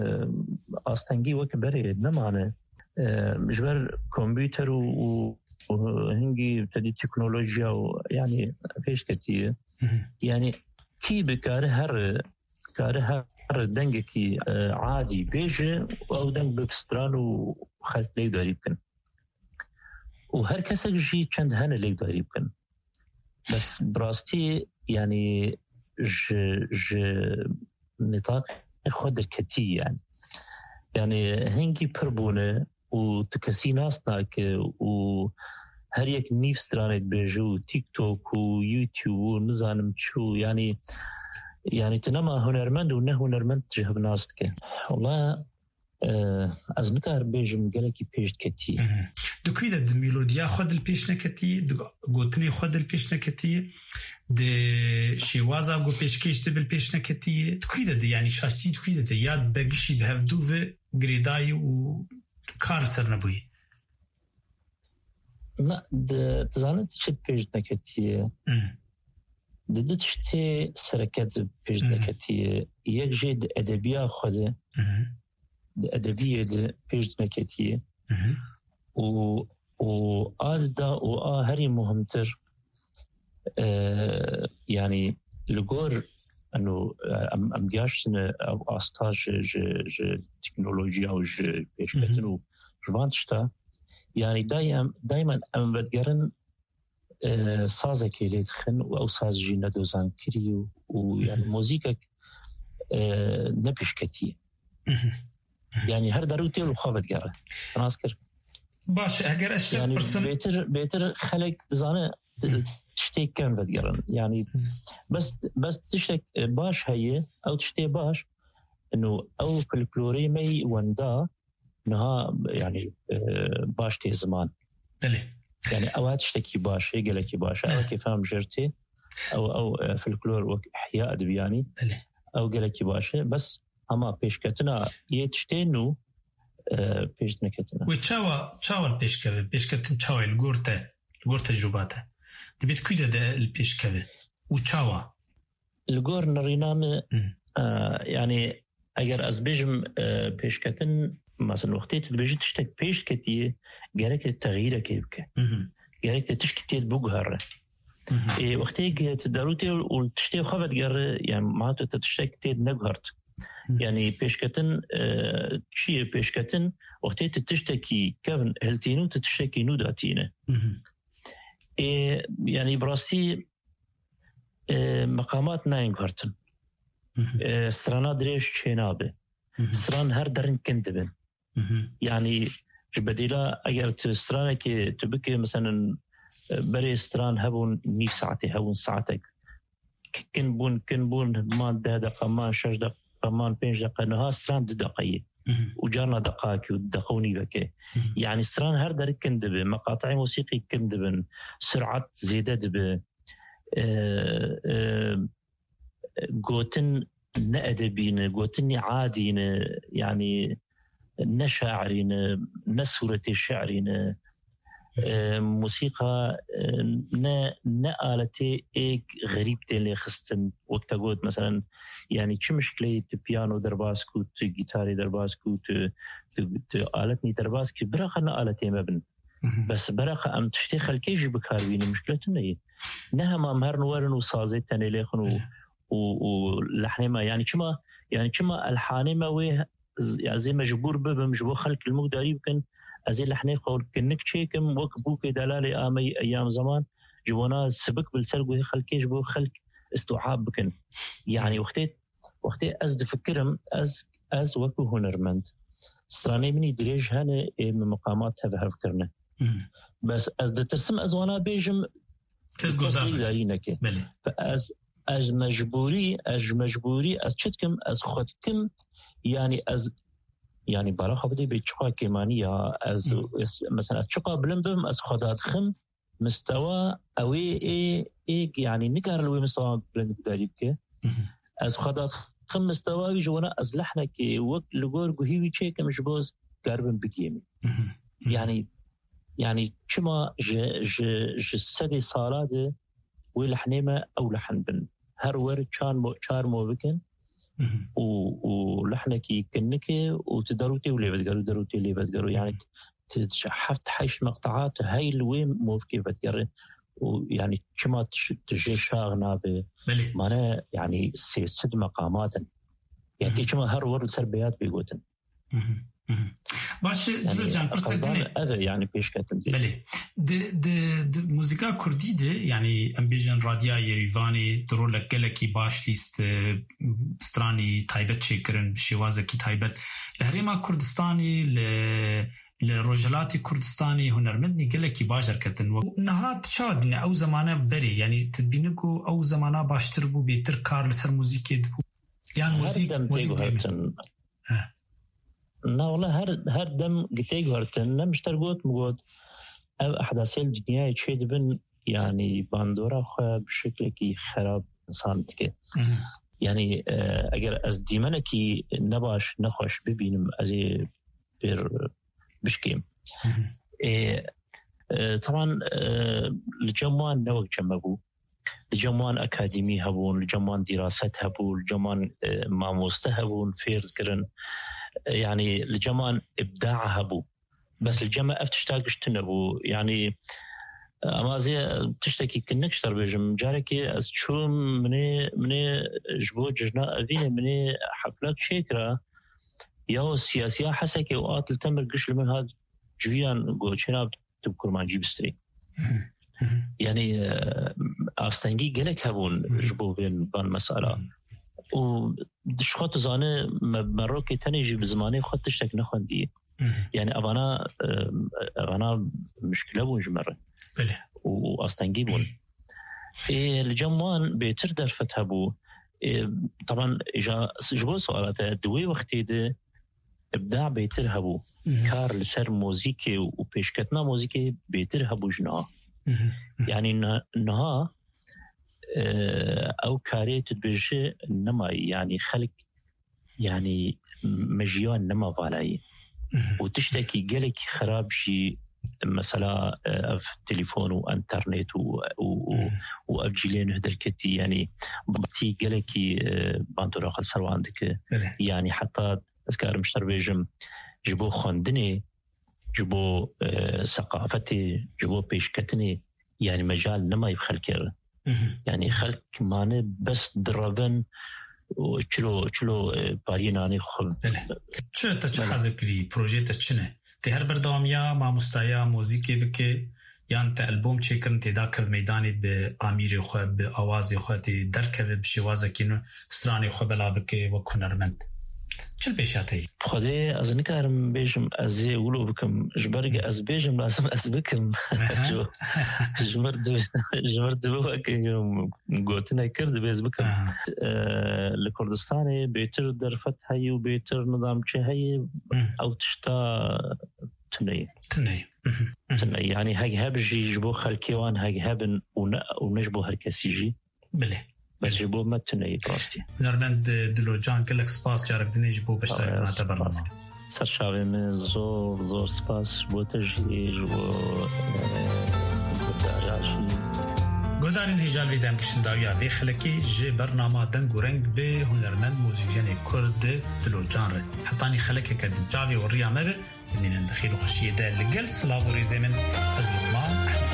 استنجي وكبري نمانه مجبر كمبيوتر و وهنجي تدي تكنولوجيا ويعني فيش كتير يعني كي بكاره هر كاره هر دنگ كي عادي بيجي او دنگ بكستران وخلت ليك داري بكن وهر كسك جي چند هن ليك داري بكن بس براستي يعني ج ج نطاق خود الكتي يعني يعني هنجي بربونه وتكسي ناسنا و هر یک نیف سترانت بيجو تيك توك ويوتيوب ونزانم شو يعني يعني تنما هنرمند ونه هنرمند تجهب ناستك والله از نکار بيجم گلکی پیش کتی دكويدا د ميلوديا خود البيش نكتي گوتني خود البيش نكتي د شيوازا گو پیشکش د بالبيش نكتي دكويدا د يعني شاشتي دكويدا د یاد بگشي بهفدوه گريداي و کار سر نبوي لا تزانت شد پیش نکتی ددت شتی سرکت پیش نکتی یک جد ادبیات خوده ادبیات پیش نکتی و و آل دا و آهری مهمتر يعني لغور انه ام ام جاشن او استاج ج ج تكنولوجيا او ج پیش کتنو جوانتشتا يعني دايما دايما ام بدقرن أه سازك اللي تخن او ساز جينا دوزان كريو ويعني موسيقى أه نبيش كتير يعني هر ضرورتي وخابت قرا ناسكر باش اگر اشتك يعني برسن بيتر بيتر خلق زانه تشتي كان بدقرن يعني بس بس تشتك باش هي او تشتي باش انه او فلكلوري مي وندا نها يعني باش تي زمان بله يعني اوقات تشتكي باش هي قالك باش او كيف فهم جرتي او او فلكلور واحياء ادبياني بله او قالك باش بس اما بيشكتنا يتشتينو بيشنكتنا وتشاوا تشاوا البيشكه بيشكتن تشاوا الغورته الغورته جوباته تبيت كيدا ده البيشكه وتشاوا الغور نرينام آه يعني اگر از بيجم آه بيشكتن مثلا وقتی تبیجی تشتک پیش کتی گرک تغییر کیبکه گرک تشکتی بگهره ای وقتی که تداروتی و تشتی خبرت گره یعنی معناته تشتکتی نگهرت یعنی پیش کتن چیه پیش کتن وقتی تشتکی کن هلتینو تشتکی نو داتینه ای یعنی براستی مقامات ناینگهرتن استرانا دریش چینابه استران هر درن کندبن يعني بديلا اگر تسترانه كي تبكي مثلا بري استران هبون مية ساعتي هبون ساعتك كن بون كن بون ما ده دقيقة ما شش دقيقة ما بينج دقيقة نها استران دقيقة وجارنا دقاكي ودقوني بك يعني ستران هر در كندب مقاطع موسيقي كندبن سرعة زيادة ب قوتن نأدبين قوتن عادين يعني نشاعرين نسورة الشعرين موسيقى نا نآلتي إيك غريب تلي خستن وقت قود مثلا يعني شو مشكلة بيانو درباسكو جيتاري درباسكو آلتني درباسكو براخة نآلتي مبن بس براخة أم تشتيخ الكيجي بكاروين مشكلة نهي نها ما مهرن ورن وصازي تاني ليخن ولحني ما يعني شما يعني شما الحاني ما ويه زي مجبور ببه مجبور خلق المقداري بكن أزي لحني قول كنك شيكم وكبوك دلالي آمي أيام زمان جوانا سبك بالسرق خلقي جبو خلق استوعاب بكن يعني وقتي وقتي أز دفكرم أز أز وكو هنرمند ستراني مني دريج هاني من مقامات هذا فكرنا بس أز دترسم أزوانا بيجم تصدق دارينك فأز أز مجبوري أز مجبوري أز شتكم أز خدكم يعني أز يعني برا خبدي بيتشقا كيمانية أز مثلا أتشقا بلنبم أز خدات خم مستوى أوي إيه إيه يعني نقار لوي مستوى بلنب داريبك أز خدات خم مستوى جوانا أز لحنك وقت لغور قهيوي شيك مش بوز قاربن بقيمي يعني يعني كما ج ج ج سدي صالات ولحنيمة أو لحن بن هر ور كان مو كار مو بكن ولحنكي كنكي وتدروتي ولي بتقروا دروتي اللي بتقروا يعني تشحفت حيش مقطعات هاي الوين مو كيف بتقرا ويعني كما تجي شاغنا بمعنى يعني ست مقامات يعني كما هر ور سربيات بيقولن باش درو جان برسكتني هذا يعني بيش كاتم بله د د موسيقى كردي ده يعني امبيجن راديا يريفاني درو لكلكي باش ليست ستراني تايبت شكرن شوازكي تايبت الهريما كردستاني ل لروجلاتي كردستاني هنرمندني كلكي باشر كتن ونهات شادنا او زمانه بري يعني تدبينكو او زمانه باشتر بو بيتر كار لسر موسيقى دبو يعني موسيقى موسيقى لا والله هر هر دم قتيج هرتن مش ترقوت مقود أحداثي الدنيا شيء دبن يعني باندورا خا بشكل كي خراب إنسان كي يعني أجر أز ديمنا كي نباش نخش ببينم أزي بير بشكيم طبعا الجمعان نوع جمعو الجمعان أكاديمي هبون الجمعان دراسات هبون الجمعان ماموسته هبون فيرد كرن يعني الجمعان إبداع هبو بس الجمع أفتشتاقش تنبو يعني أما زي تشتكي كنكش تربيجم جاركي أشو مني مني جبو جنا أذيني مني حفلات شكرا ياو السياسية حسكي وقات التمر قش من هذا جويان قول شناب تبكر ما نجيب ستري يعني أستنجي قلك هبون جبو بين بان مسألة ودش خاطر زانه مروكي تنيجي بزمانه خاطر تشتك نخوندي يعني أبانا أبانا مشكلة بونجمرة وأستنجيبون الجمعان بيتر درفتها بو طبعا إجا جبو سؤالات دوي وقتي ده إبداع بيتر هبو كار لسر موزيكي وبيشكتنا موزيكي بيتر هبو جناه يعني نها أو كاري تدبجي نما يعني خلق يعني مجيان نما فالاي وتشتكي قالك خراب شي مثلا في تليفون وانترنت وأبجيلين هدر كتي يعني بطي قالك باندورا خسر عندك يعني حتى أذكر مشتر بيجم جبو خندني جبو ثقافتي جبو بيشكتني يعني مجال نما يبخلكر يعني خلق ماني بس دربن وشلو شلو باريناني خل شو تتحازك لي بروجيت تشنه تهر برداميا مع مستايا موسيقى بك يعني تألبوم تشكرن تذاكر ميداني بأميري خو بأوازي خو تدركب بشوازة كينو ستراني خو بلا بك وكنرمند چل بيشاتي خدي از نکارم بیشم از ولو بکم جبرگ از بیشم لازم از بکم جمر دو جمر دو که گوتنا کرد بیز بکم لکردستان بهتر در فتحی و بهتر نظام چه هی او تشتا تنی تنی تنی يعني هاي هبجي جبو خلكيوان هاي هبن ونجبو هركسيجي بله بس جبو ما تني باستي نرمند دلو جان كلك سباس جارك دني جبو بشتري مع تبرنا سرشاوي من زور زور سباس بو تجي جبو گودارین هجال ویدم کشنداویا وی خلکی جه برنامه دنگ و رنگ به هنرمند موزیکجن کرد دلو جانر حتانی خلکی که جاوی و ریامه به من دخیل و خشیه ده لگل سلاو و ریزه من از لبمان